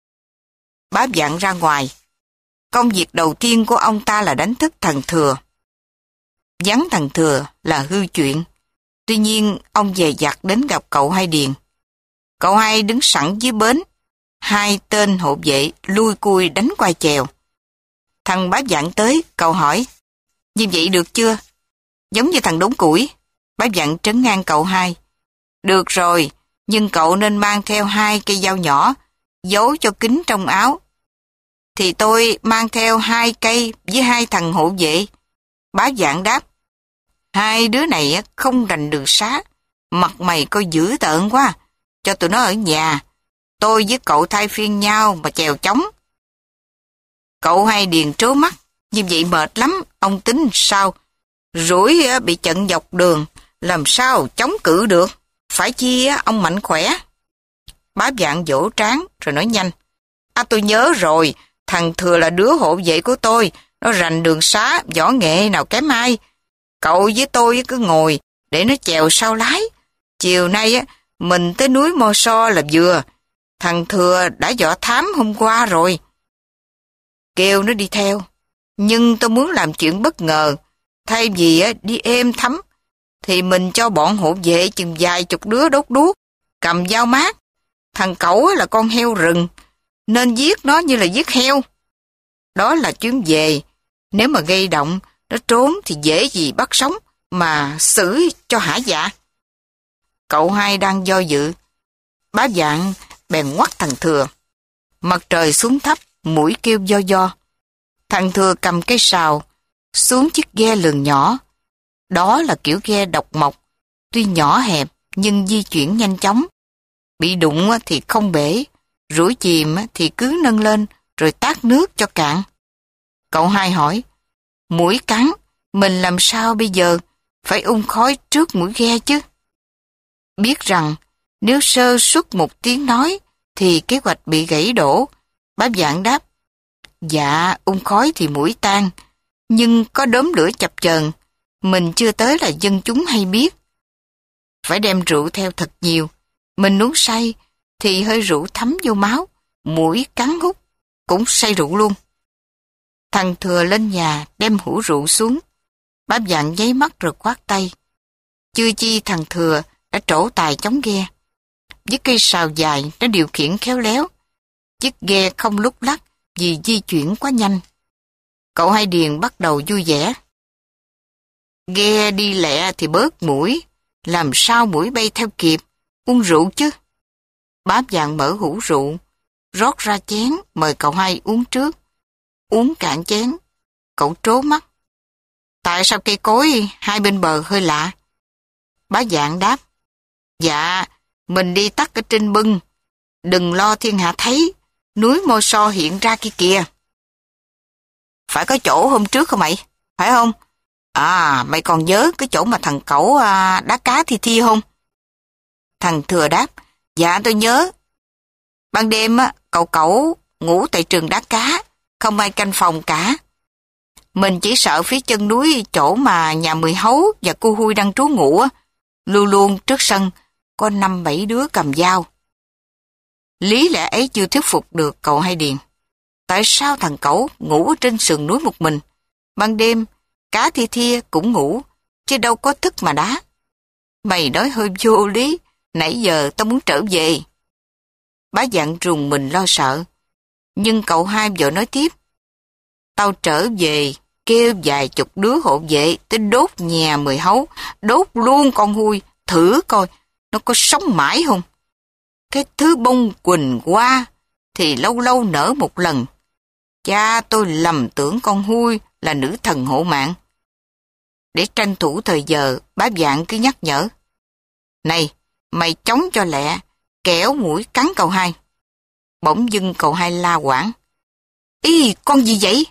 Bá Vạn ra ngoài. Công việc đầu tiên của ông ta là đánh thức thằng Thừa. Vắng thằng Thừa là hư chuyện. Tuy nhiên, ông dè dặt đến gặp cậu hai Điền. Cậu hai đứng sẵn dưới bến. Hai tên hộ vệ lui cui đánh qua chèo. Thằng Bá Vạn tới, cậu hỏi, như vậy được chưa? Giống như thằng đốn củi. Bá Vạn trấn ngang cậu hai. Được rồi, nhưng cậu nên mang theo hai cây dao nhỏ, giấu cho kín trong áo. Thì tôi mang theo hai cây với hai thằng hộ vệ. Bá Vạn đáp, hai đứa này không rành đường xá, mặt mày coi dữ tợn quá, cho tụi nó ở nhà. Tôi với cậu thay phiên nhau mà chèo chống. Cậu hai Điền trố mắt, như vậy mệt lắm, ông tính sao? Rủi bị chận dọc đường, làm sao chống cự được? Phải chi ông mạnh khỏe. Bá Vạn vỗ trán rồi nói nhanh. À tôi nhớ rồi, thằng Thừa là đứa hộ vệ của tôi, nó rành đường xá, võ nghệ nào kém ai. Cậu với tôi cứ ngồi để nó chèo sau lái. Chiều nay á mình tới núi Mò So là vừa. Thằng Thừa đã dò thám hôm qua rồi. Kêu nó đi theo. Nhưng tôi muốn làm chuyện bất ngờ. Thay vì á đi êm thấm, thì mình cho bọn hộ vệ chừng vài chục đứa đốt đuốc, cầm dao mát. Thằng cẩu là con heo rừng, nên giết nó như là giết heo. Đó là chuyến về. Nếu mà gây động, nó trốn thì dễ gì bắt sống, mà xử cho hả dạ. Cậu hai đang do dự. Bá Vạn bèn ngoắt thằng Thừa. Mặt trời xuống thấp, mũi kêu do do. Thằng Thừa cầm cây sào, xuống chiếc ghe lường nhỏ. Đó là kiểu ghe độc mộc, tuy nhỏ hẹp nhưng di chuyển nhanh chóng. Bị đụng thì không bể, rủi chìm thì cứ nâng lên rồi tát nước cho cạn. Cậu hai hỏi, mũi cắn, mình làm sao bây giờ? Phải ung khói trước mũi ghe chứ. Biết rằng nếu sơ suất một tiếng nói thì kế hoạch bị gãy đổ. Bá Vạn đáp, dạ ung khói thì mũi tan, nhưng có đốm lửa chập chờn, mình chưa tới là dân chúng hay biết. Phải đem rượu theo thật nhiều, mình uống say thì hơi rượu thấm vô máu, mũi cắn hút cũng say rượu luôn. Thằng Thừa lên nhà đem hũ rượu xuống. Bá Vạn nháy mắt rồi quát tay. Chưa chi thằng Thừa đã trổ tài chống ghe. Với cây sào dài nó điều khiển khéo léo. Chiếc ghe không lúc lắc vì di chuyển quá nhanh. Cậu hai Điền bắt đầu vui vẻ. Ghe đi lẹ thì bớt mũi, làm sao mũi bay theo kịp, uống rượu chứ. Bá Vạn mở hũ rượu, rót ra chén mời cậu hai uống trước. Uống cạn chén, cậu trố mắt. Tại sao cây cối hai bên bờ hơi lạ? Bá Vạn đáp, dạ, mình đi tắt ở trên bưng, đừng lo thiên hạ thấy, núi Mô So hiện ra kia kìa. Phải có chỗ hôm trước không mày? Phải không? À, mày còn nhớ cái chỗ mà thằng cẩu à, đá cá thi thi không? Thằng Thừa đáp, dạ tôi nhớ. Ban đêm á, cậu cẩu ngủ tại trường đá cá, không ai canh phòng cả. Mình chỉ sợ phía chân núi chỗ mà nhà Mười Hấu và cô Hui đang trú ngụ á, luôn luôn trước sân có năm bảy đứa cầm dao. Lý lẽ ấy chưa thuyết phục được cậu Hai Điền. Tại sao thằng Cẩu ngủ ở trên sườn núi một mình? Ban đêm, cá thi thia cũng ngủ, chứ đâu có thức mà đá. Mày nói hơi vô lý, nãy giờ tao muốn trở về. Bá Dặn rùng mình lo sợ. Nhưng cậu Hai vợ nói tiếp. Tao trở về, kêu vài chục đứa hộ vệ tới đốt nhà Mười Hấu, đốt luôn con Hui, thử coi nó có sống mãi không. Cái thứ bông quỳnh hoa thì lâu lâu nở một lần. Cha tôi lầm tưởng con Hui là nữ thần hộ mạng. Để tranh thủ thời giờ, bá Dặn cứ nhắc nhở. Này, mày chống cho lẹ, kẻo mũi cắn cậu Hai. Bỗng dưng cậu Hai la quảng. Ý, con gì vậy?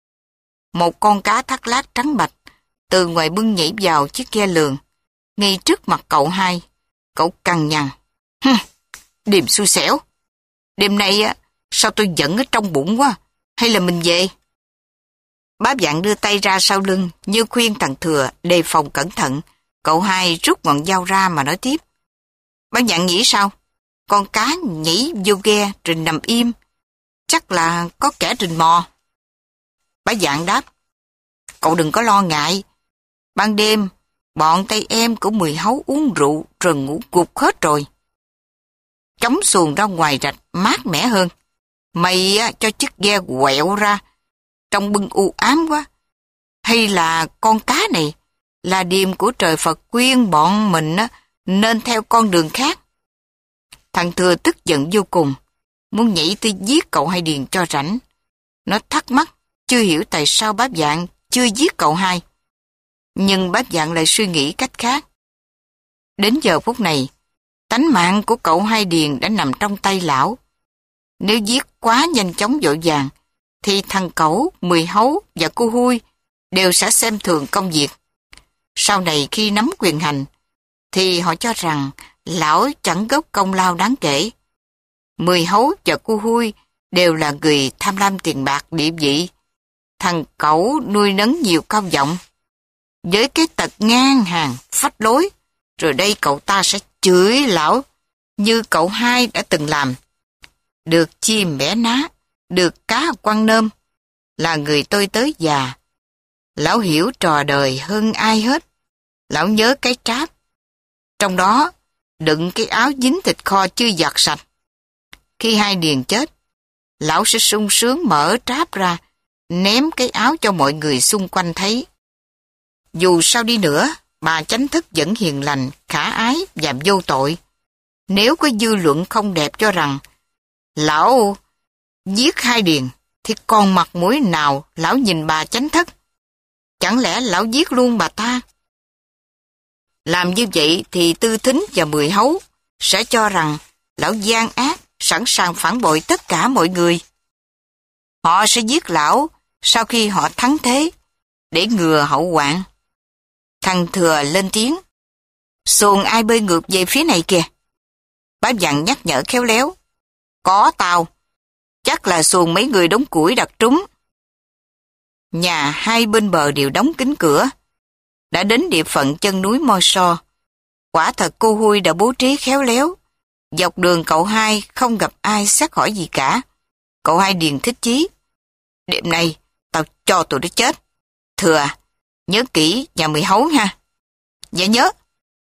Một con cá thắt lát trắng bạch từ ngoài bưng nhảy vào chiếc ghe lường, ngay trước mặt cậu Hai. Cậu cằn nhằn. Hừm, điềm xui xẻo. Đêm nay á, sao tôi giận ở trong bụng quá, hay là mình về? Bá Dặn đưa tay ra sau lưng như khuyên thằng Thừa đề phòng cẩn thận. Cậu Hai rút ngọn dao ra mà nói tiếp. Bá Dặn nghĩ sao? Con cá nhảy vô ghe rồi nằm im, chắc là có kẻ rình mò. Bá Dặn đáp. Cậu đừng có lo ngại. Ban đêm, bọn tay em của Mười Hấu uống rượu rồi ngủ gục hết rồi. Chống xuồng ra ngoài rạch mát mẻ hơn. Mày á, cho chiếc ghe quẹo ra, trong bưng u ám quá. Hay là con cá này là điềm của trời Phật khuyên bọn mình á, nên theo con đường khác. Thằng Thừa tức giận vô cùng, muốn nhảy tới giết cậu Hai Điền cho rảnh. Nó thắc mắc, chưa hiểu tại sao bá Dặn chưa giết cậu Hai. Nhưng bá Dặn lại suy nghĩ cách khác. Đến giờ phút này, tánh mạng của cậu Hai Điền đã nằm trong tay lão. Nếu giết quá nhanh chóng vội vàng, thì thằng Cẩu, Mười Hấu và cô Hui đều sẽ xem thường công việc. Sau này khi nắm quyền hành, thì họ cho rằng lão chẳng góp công lao đáng kể. Mười Hấu và cô Hui đều là người tham lam tiền bạc địa vị. Thằng Cẩu nuôi nấng nhiều cao vọng. Với cái tật ngang hàng, phách lối, rồi đây cậu ta sẽ chửi lão như cậu Hai đã từng làm. Được chim bẻ ná, được cá quăng nơm, là người tôi tới già. Lão hiểu trò đời hơn ai hết. Lão nhớ cái tráp, trong đó đựng cái áo dính thịt kho chưa giặt sạch. Khi Hai Điền chết, lão sẽ sung sướng mở tráp ra, ném cái áo cho mọi người xung quanh thấy. Dù sao đi nữa, bà Chánh Thức vẫn hiền lành, khả ái và vô tội. Nếu có dư luận không đẹp cho rằng lão giết Hai Điền, thì còn mặt mũi nào lão nhìn bà Chánh Thức? Chẳng lẽ lão giết luôn bà ta? Làm như vậy thì Tư Thính và Mười Hấu sẽ cho rằng lão gian ác, sẵn sàng phản bội tất cả mọi người. Họ sẽ giết lão sau khi họ thắng thế, để ngừa hậu hoạn. Thằng Thừa lên tiếng. Xuồng ai bơi ngược về phía này kìa. Bá Dặn nhắc nhở khéo léo. Có tao, chắc là xuồng mấy người đóng củi đặt trúng. Nhà hai bên bờ đều đóng kín cửa. Đã đến địa phận chân núi Mo So. Quả thật cô Hui đã bố trí khéo léo. Dọc đường cậu Hai không gặp ai xét hỏi gì cả. Cậu Hai Điền thích chí. Đêm nay tao cho tụi nó chết. Thừa, nhớ kỹ nhà Mười Hấu ha. Dạ nhớ.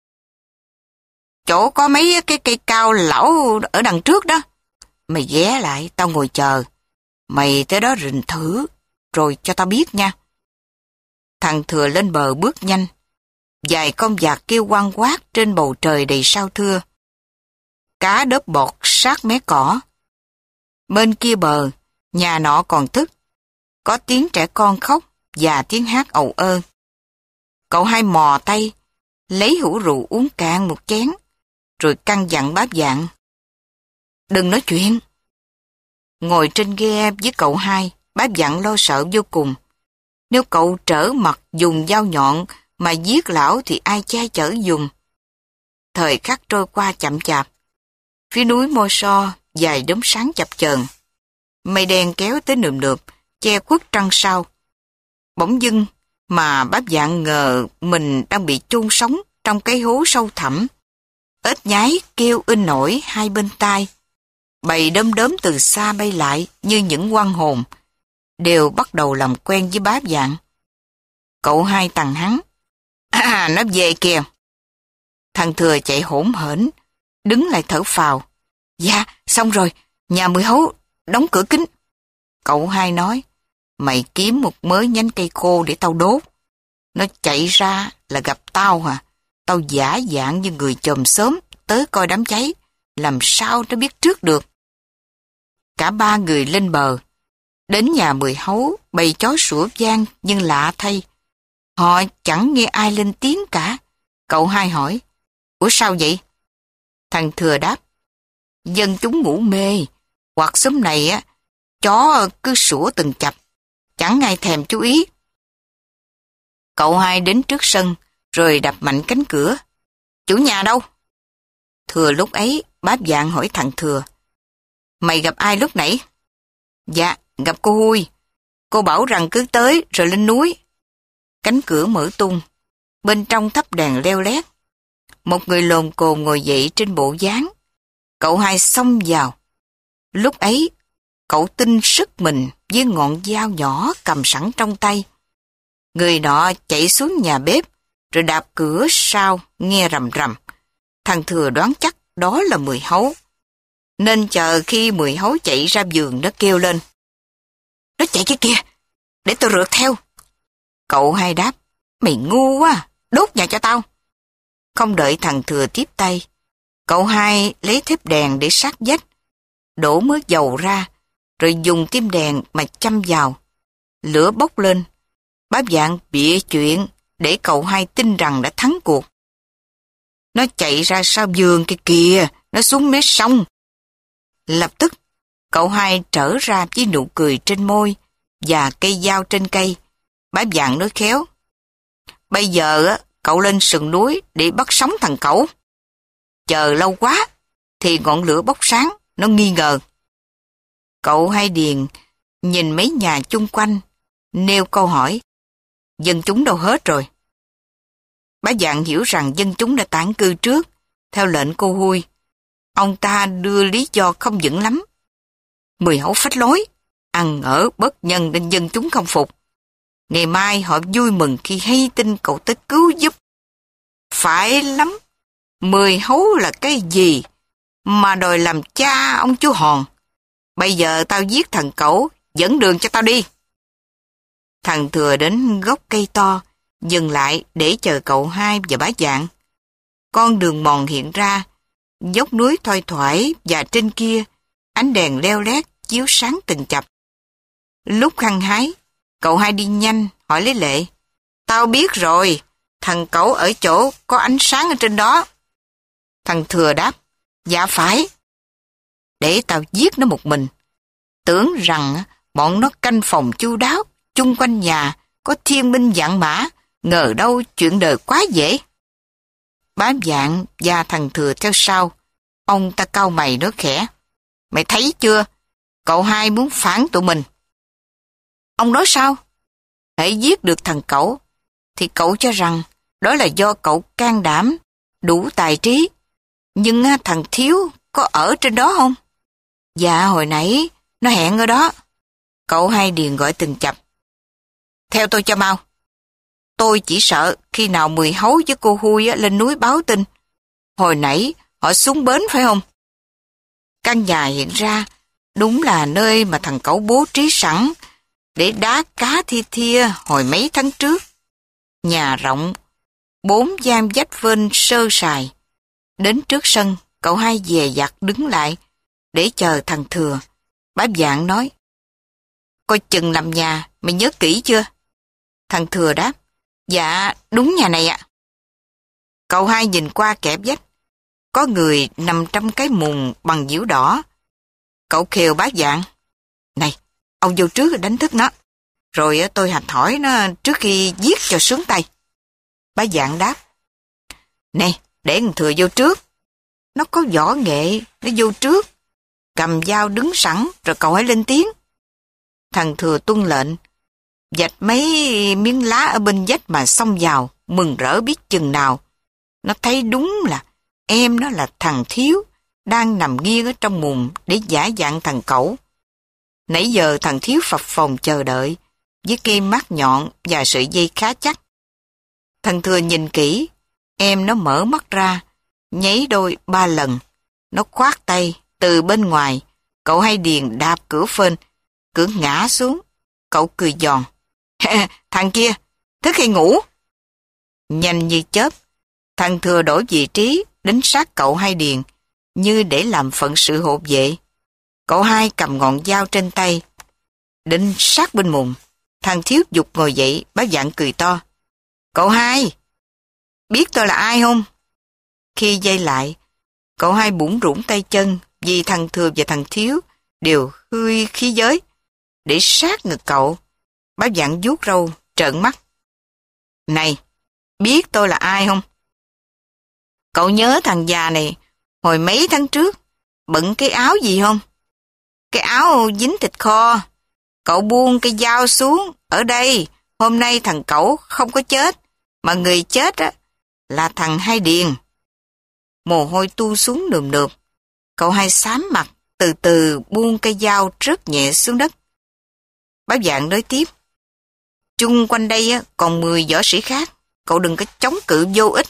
Chỗ có mấy cái cây cao lão ở đằng trước đó. Mày ghé lại, tao ngồi chờ. Mày tới đó rình thử, rồi cho tao biết nha. Thằng Thừa lên bờ bước nhanh. Vài con vạc kêu quang quát trên bầu trời đầy sao thưa. Cá đớp bọt sát mé cỏ. Bên kia bờ, nhà nọ còn thức. Có tiếng trẻ con khóc và tiếng hát ầu ơ. Cậu Hai mò tay, lấy hũ rượu uống cạn một chén, rồi căn dặn bá Dặn. Đừng nói chuyện. Ngồi trên ghe với cậu Hai, bá Dặn lo sợ vô cùng. Nếu cậu trở mặt dùng dao nhọn mà giết lão thì ai che chở dùng. Thời khắc trôi qua chậm chạp. Phía núi Mo So dài đốm sáng chập chờn. Mây đen kéo tới nườm nượp, che khuất trăng sao. Bỗng dưng mà báp Dạng ngờ mình đang bị chôn sống trong cái hố sâu thẳm. Ếch nhái kêu inh ỏi hai bên tai. Bầy đom đóm từ xa bay lại như những oan hồn, đều bắt đầu làm quen với báp Dạng. Cậu hai tằng hắn. À, nó về kìa. Thằng Thừa chạy hỗn hển, đứng lại thở phào. Dạ, xong rồi, nhà mười hấu, đóng cửa kín. Cậu hai nói, mày kiếm một mớ nhánh cây khô để tao đốt. Nó chạy ra là gặp tao hả? Tao giả dạng như người chòm xóm tới coi đám cháy, làm sao nó biết trước được. Cả ba người lên bờ. Đến nhà mười hấu, bầy chó sủa vang nhưng lạ thay. Họ chẳng nghe ai lên tiếng cả. Cậu hai hỏi, ủa sao vậy? Thằng Thừa đáp, dân chúng ngủ mê, hoặc xóm này á, chó cứ sủa từng chập, chẳng ai thèm chú ý. Cậu hai đến trước sân, rồi đập mạnh cánh cửa. Chủ nhà đâu? Thừa lúc ấy, báp Dạng hỏi thằng Thừa, mày gặp ai lúc nãy? Dạ, gặp cô Hui. Cô bảo rằng cứ tới rồi lên núi. Cánh cửa mở tung, bên trong thắp đèn leo lét. Một người lồm cồm ngồi dậy trên bộ dáng. Cậu hai xông vào. Lúc ấy, cậu tin sức mình với ngọn dao nhỏ cầm sẵn trong tay. Người nọ chạy xuống nhà bếp, rồi đạp cửa sau, nghe rầm rầm. Thằng Thừa đoán chắc đó là mười hấu. Nên chờ khi mười hấu chạy ra vườn nó kêu lên. Nó chạy cái kia, để tôi rượt theo. Cậu hai đáp, mày ngu quá, đốt nhà cho tao. Không đợi thằng Thừa tiếp tay, cậu hai lấy thép đèn để sát vách, đổ mớ dầu ra, rồi dùng tim đèn mà châm vào. Lửa bốc lên, báp Dạng bịa chuyện để cậu hai tin rằng đã thắng cuộc. Nó chạy ra sau vườn kia kìa, nó xuống mé sông. Lập tức, cậu hai trở ra với nụ cười trên môi và cây dao trên cây. Báp Dạng nói khéo, bây giờ cậu lên sườn núi để bắt sống thằng cẩu. Chờ lâu quá thì ngọn lửa bốc sáng, nó nghi ngờ. Cậu hai Điền nhìn mấy nhà chung quanh, nêu câu hỏi, dân chúng đâu hết rồi? Bá Dạng hiểu rằng dân chúng đã tản cư trước, theo lệnh cô Hui. Ông ta đưa lý do không vững lắm. Mười hấu phách lối, ăn ở bất nhân nên dân chúng không phục. Ngày mai họ vui mừng khi hay tin cậu tới cứu giúp. Phải lắm, mười hấu là cái gì mà đòi làm cha ông chú Hòn. Bây giờ tao giết thằng cẩu, dẫn đường cho tao đi. Thằng Thừa đến gốc cây to, dừng lại để chờ cậu hai và bá Dạng. Con đường mòn hiện ra, dốc núi thoai thoải và trên kia, ánh đèn leo lét chiếu sáng từng chập. Lúc hăng hái, cậu hai đi nhanh, hỏi lấy Lệ. Tao biết rồi, thằng cẩu ở chỗ có ánh sáng ở trên đó. Thằng Thừa đáp, dạ phải. Để tao giết nó một mình. Tưởng rằng bọn nó canh phòng chu đáo, chung quanh nhà có thiên binh vạn mã, ngờ đâu chuyện đời quá dễ. Bá Dạng và thằng Thừa theo sau. Ông ta cau mày nói khẽ, mày thấy chưa, cậu hai muốn phản tụi mình. Ông nói sao? Hãy giết được thằng cẩu, thì cậu cho rằng đó là do cậu can đảm, đủ tài trí. Nhưng thằng Thiếu có ở trên đó không? Dạ hồi nãy nó hẹn ở đó. Cậu hai Điền gọi từng chập. Theo tôi cho mau. Tôi chỉ sợ khi nào mười hấu với cô Hui lên núi báo tin. Hồi nãy họ xuống bến phải không? Căn nhà hiện ra đúng là nơi mà thằng cẩu bố trí sẵn để đá cá thi thia hồi mấy tháng trước. Nhà rộng, bốn gian vách vên sơ sài. Đến trước sân, cậu hai dè dặt đứng lại để chờ thằng Thừa. Bá Dạng nói, coi chừng làm nhà, mày nhớ kỹ chưa? Thằng Thừa đáp, dạ đúng nhà này ạ. Cậu hai nhìn qua kẻ vách, có người nằm trong cái mùng bằng diễu đỏ. Cậu khều Bá Dạng, này, ông vô trước đánh thức nó, rồi tôi hạch hỏi nó trước khi giết cho sướng tay. Bá Dạng đáp, nè, để thằng Thừa vô trước. Nó có võ nghệ, nó vô trước. Cầm dao đứng sẵn, rồi cậu hãy lên tiếng. Thằng Thừa tuân lệnh. Vạch mấy miếng lá ở bên vách mà xông vào, mừng rỡ biết chừng nào. Nó thấy đúng là em nó là thằng Thiếu, đang nằm nghiêng ở trong mùng để giả dạng thằng Cẩu. Nãy giờ thằng Thiếu phập phồng chờ đợi, với cây mắt nhọn và sợi dây khá chắc. Thằng Thừa nhìn kỹ, em nó mở mắt ra, nháy đôi ba lần. Nó khoát tay, từ bên ngoài, cậu Hai Điền đạp cửa phên, cửa ngã xuống. Cậu cười giòn. Thằng kia, thức hay ngủ? Nhanh như chớp, thằng Thừa đổi vị trí, đến sát cậu Hai Điền, như để làm phận sự hộ vệ. Cậu Hai cầm ngọn dao trên tay, định sát bên mùng. Thằng Thiếu giục ngồi dậy, bá dạn cười to. Cậu Hai, biết tôi là ai không? Khi dây lại, cậu Hai bủn rủn tay chân vì thằng Thừa và thằng Thiếu đều hươi khí giới. Để sát ngực cậu, bá dạn vuốt râu, trợn mắt. Này, biết tôi là ai không? Cậu nhớ thằng già này hồi mấy tháng trước bận cái áo gì không? Cái áo dính thịt kho. Cậu buông cái dao xuống. Ở đây, hôm nay thằng Cẩu không có chết, mà người chết á là thằng Hai Điền. Mồ hôi tu xuống nườm nượp. Cậu Hai xám mặt, từ từ buông cây dao rớt nhẹ xuống đất. Bá Vạn nói tiếp. Chung quanh đây á, còn mười võ sĩ khác. Cậu đừng có chống cự vô ích.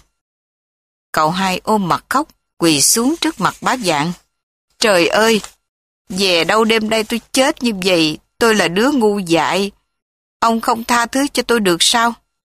Cậu Hai ôm mặt khóc, quỳ xuống trước mặt Bá Vạn. Trời ơi! Về đâu đêm nay tôi chết như vậy, tôi là đứa ngu dại. Ông không tha thứ cho tôi được sao?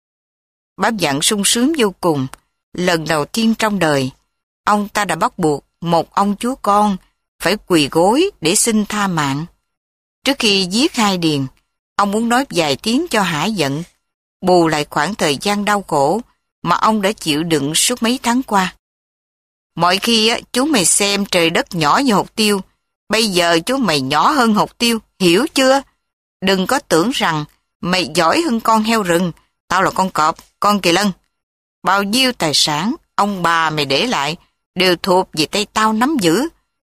Bá Vạn sung sướng vô cùng. Lần đầu tiên trong đời, ông ta đã bắt buộc một ông chúa con phải quỳ gối để xin tha mạng. Trước khi giết Hai Điền, ông muốn nói vài tiếng cho hả giận, bù lại khoảng thời gian đau khổ mà ông đã chịu đựng suốt mấy tháng qua. Mọi khi á, chú mày xem trời đất nhỏ như hột tiêu, bây giờ chú mày nhỏ hơn hột tiêu, hiểu chưa? Đừng có tưởng rằng mày giỏi hơn con heo rừng, tao là con cọp, con kỳ lân. Bao nhiêu tài sản ông bà mày để lại đều thuộc về tay tao nắm giữ.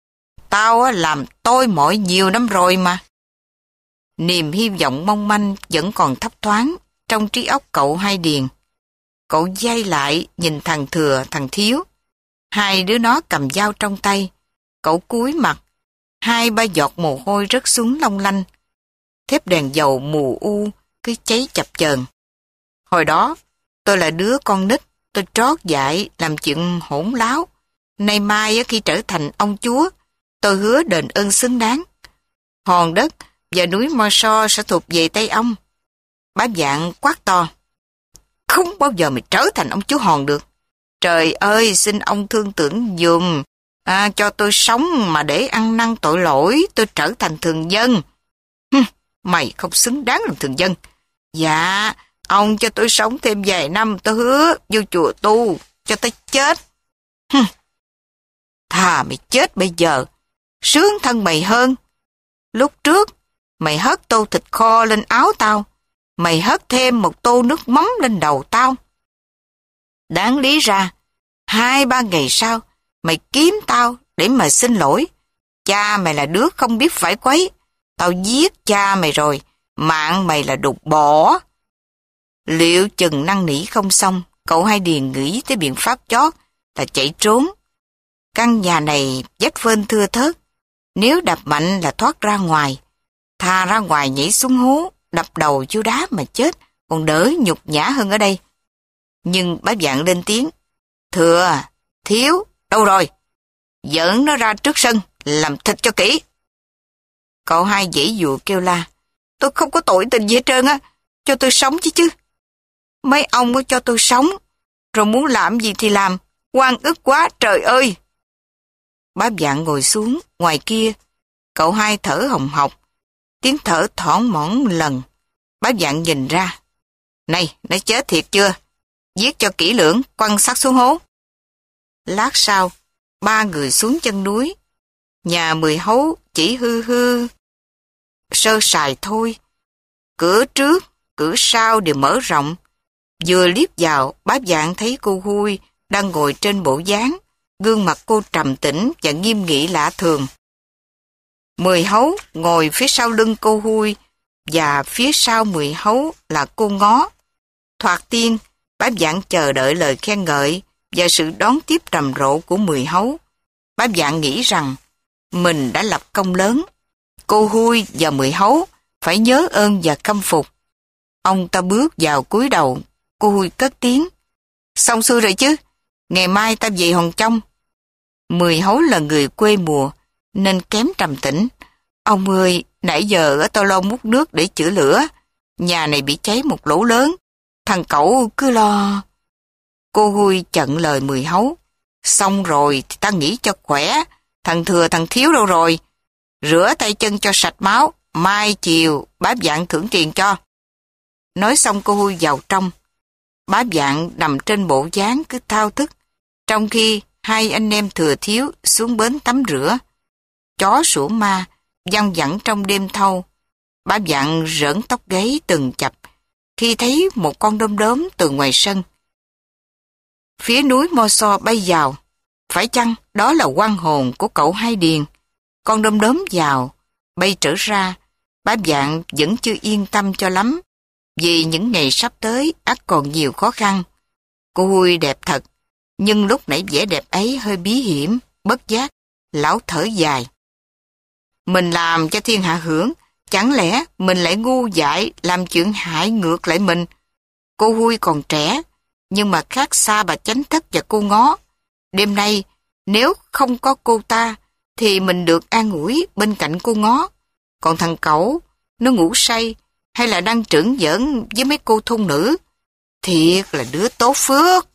Tao á, làm tôi mỏi nhiều năm rồi mà. Niềm hy vọng mong manh vẫn còn thấp thoáng trong trí óc cậu Hai Điền. Cậu dây lại nhìn thằng Thừa, thằng Thiếu. Hai đứa nó cầm dao trong tay. Cậu cúi mặt, hai ba giọt mồ hôi rớt xuống long lanh. Thép đèn dầu mù u cứ cháy chập chờn. Hồi đó, tôi là đứa con nít, tôi trót dại làm chuyện hỗn láo. Nay mai khi trở thành ông chúa, tôi hứa đền ơn xứng đáng. Hòn đất và núi Mo So sẽ thuộc về tay ông. Bá Vạn quát to. Không bao giờ mày trở thành ông chúa Hòn được. Trời ơi, xin ông thương tưởng giùm, à, cho tôi sống mà để ăn năn tội lỗi, tôi trở thành thường dân. Hừm, mày không xứng đáng làm thường dân. Dạ, ông cho tôi sống thêm vài năm, tôi hứa vô chùa tu, cho tôi chết. Hừm, thà mày chết bây giờ, sướng thân mày hơn. Lúc trước, mày hất tô thịt kho lên áo tao, mày hất thêm một tô nước mắm lên đầu tao. Đáng lý ra, hai ba ngày sau, mày kiếm tao để mà xin lỗi. Cha mày là đứa không biết phải quấy. Tao giết cha mày rồi, mạng mày là đục bỏ. Liệu chừng năn nỉ không xong, cậu Hai Điền nghĩ tới biện pháp chót là chạy trốn. Căn nhà này vách phên thưa thớt, nếu đập mạnh là thoát ra ngoài. Thà ra ngoài nhảy xuống hố, đập đầu vô đá mà chết, còn đỡ nhục nhã hơn ở đây. Nhưng Bá Vạn lên tiếng. Thừa, Thiếu, đâu rồi? Dẫn nó ra trước sân, làm thịt cho kỹ. Cậu Hai giãy dụa kêu la. Tôi không có tội tình gì hết trơn á, cho tôi sống chứ chứ. Mấy ông có cho tôi sống, rồi muốn làm gì thì làm, oan ức quá trời ơi. Bá Vạn ngồi xuống, ngoài kia, cậu Hai thở hồng hộc, tiếng thở thỏn mỏng lần. Bá Vạn nhìn ra. Này, nó chết thiệt chưa? Giết cho kỹ lưỡng, quăng xác xuống hố. Lát sau, ba người xuống chân núi. Nhà mười hấu chỉ hư hư sơ sài thôi. Cửa trước, cửa sau đều mở rộng. Vừa liếc vào, Bá Vạn thấy cô Hui đang ngồi trên bộ dáng, gương mặt cô trầm tĩnh và nghiêm nghị lạ thường. Mười hấu ngồi phía sau lưng cô Hui, và phía sau mười hấu là cô ngó. Thoạt tiên, báp Dạng chờ đợi lời khen ngợi và sự đón tiếp rầm rộ của mười hấu. Báp Dạng nghĩ rằng mình đã lập công lớn. Cô Hui và mười hấu phải nhớ ơn và khâm phục. Ông ta bước vào cúi đầu. Cô Hui cất tiếng: "Xong xuôi rồi chứ, ngày mai ta về Hòn Trong." Mười hấu là người quê mùa nên kém trầm tĩnh. "Ông ơi, nãy giờ tao lo múc nước để chữa lửa. Nhà này bị cháy một lỗ lớn. Thằng cậu cứ lo." Cô Hui chặn lời mười hấu: "Xong rồi thì ta nghĩ cho khỏe. Thằng thừa thằng thiếu đâu rồi? Rửa tay chân cho sạch máu. Mai chiều báp Dạng thưởng tiền cho." Nói xong cô Hui vào trong. Báp Dạng nằm trên bộ dáng cứ thao thức, trong khi hai anh em thừa thiếu xuống bến tắm rửa. Chó sủa ma văng vẳng trong đêm thâu. Báp Dạng rỡn tóc gáy từng chập khi thấy một con đom đóm từ ngoài sân. Phía núi Mo So bay vào. Phải chăng đó là oan hồn của cậu Hai Điền? Con đom đóm vào, bay trở ra. Báp Dạng vẫn chưa yên tâm cho lắm, vì những ngày sắp tới ắt còn nhiều khó khăn. Cô Hui đẹp thật, nhưng lúc nãy vẻ đẹp ấy hơi bí hiểm, bất giác. Lão thở dài: "Mình làm cho thiên hạ hưởng, chẳng lẽ mình lại ngu dại làm chuyện hại ngược lại mình?" Cô Hui còn trẻ, nhưng mà khác xa bà Chánh Thất và cô Ngó. Đêm nay, nếu không có cô ta, thì mình được an ủi bên cạnh cô Ngó. Còn thằng Cẩu, nó ngủ say, hay là đang trưởng giỡn với mấy cô thôn nữ. Thiệt là đứa tốt phước.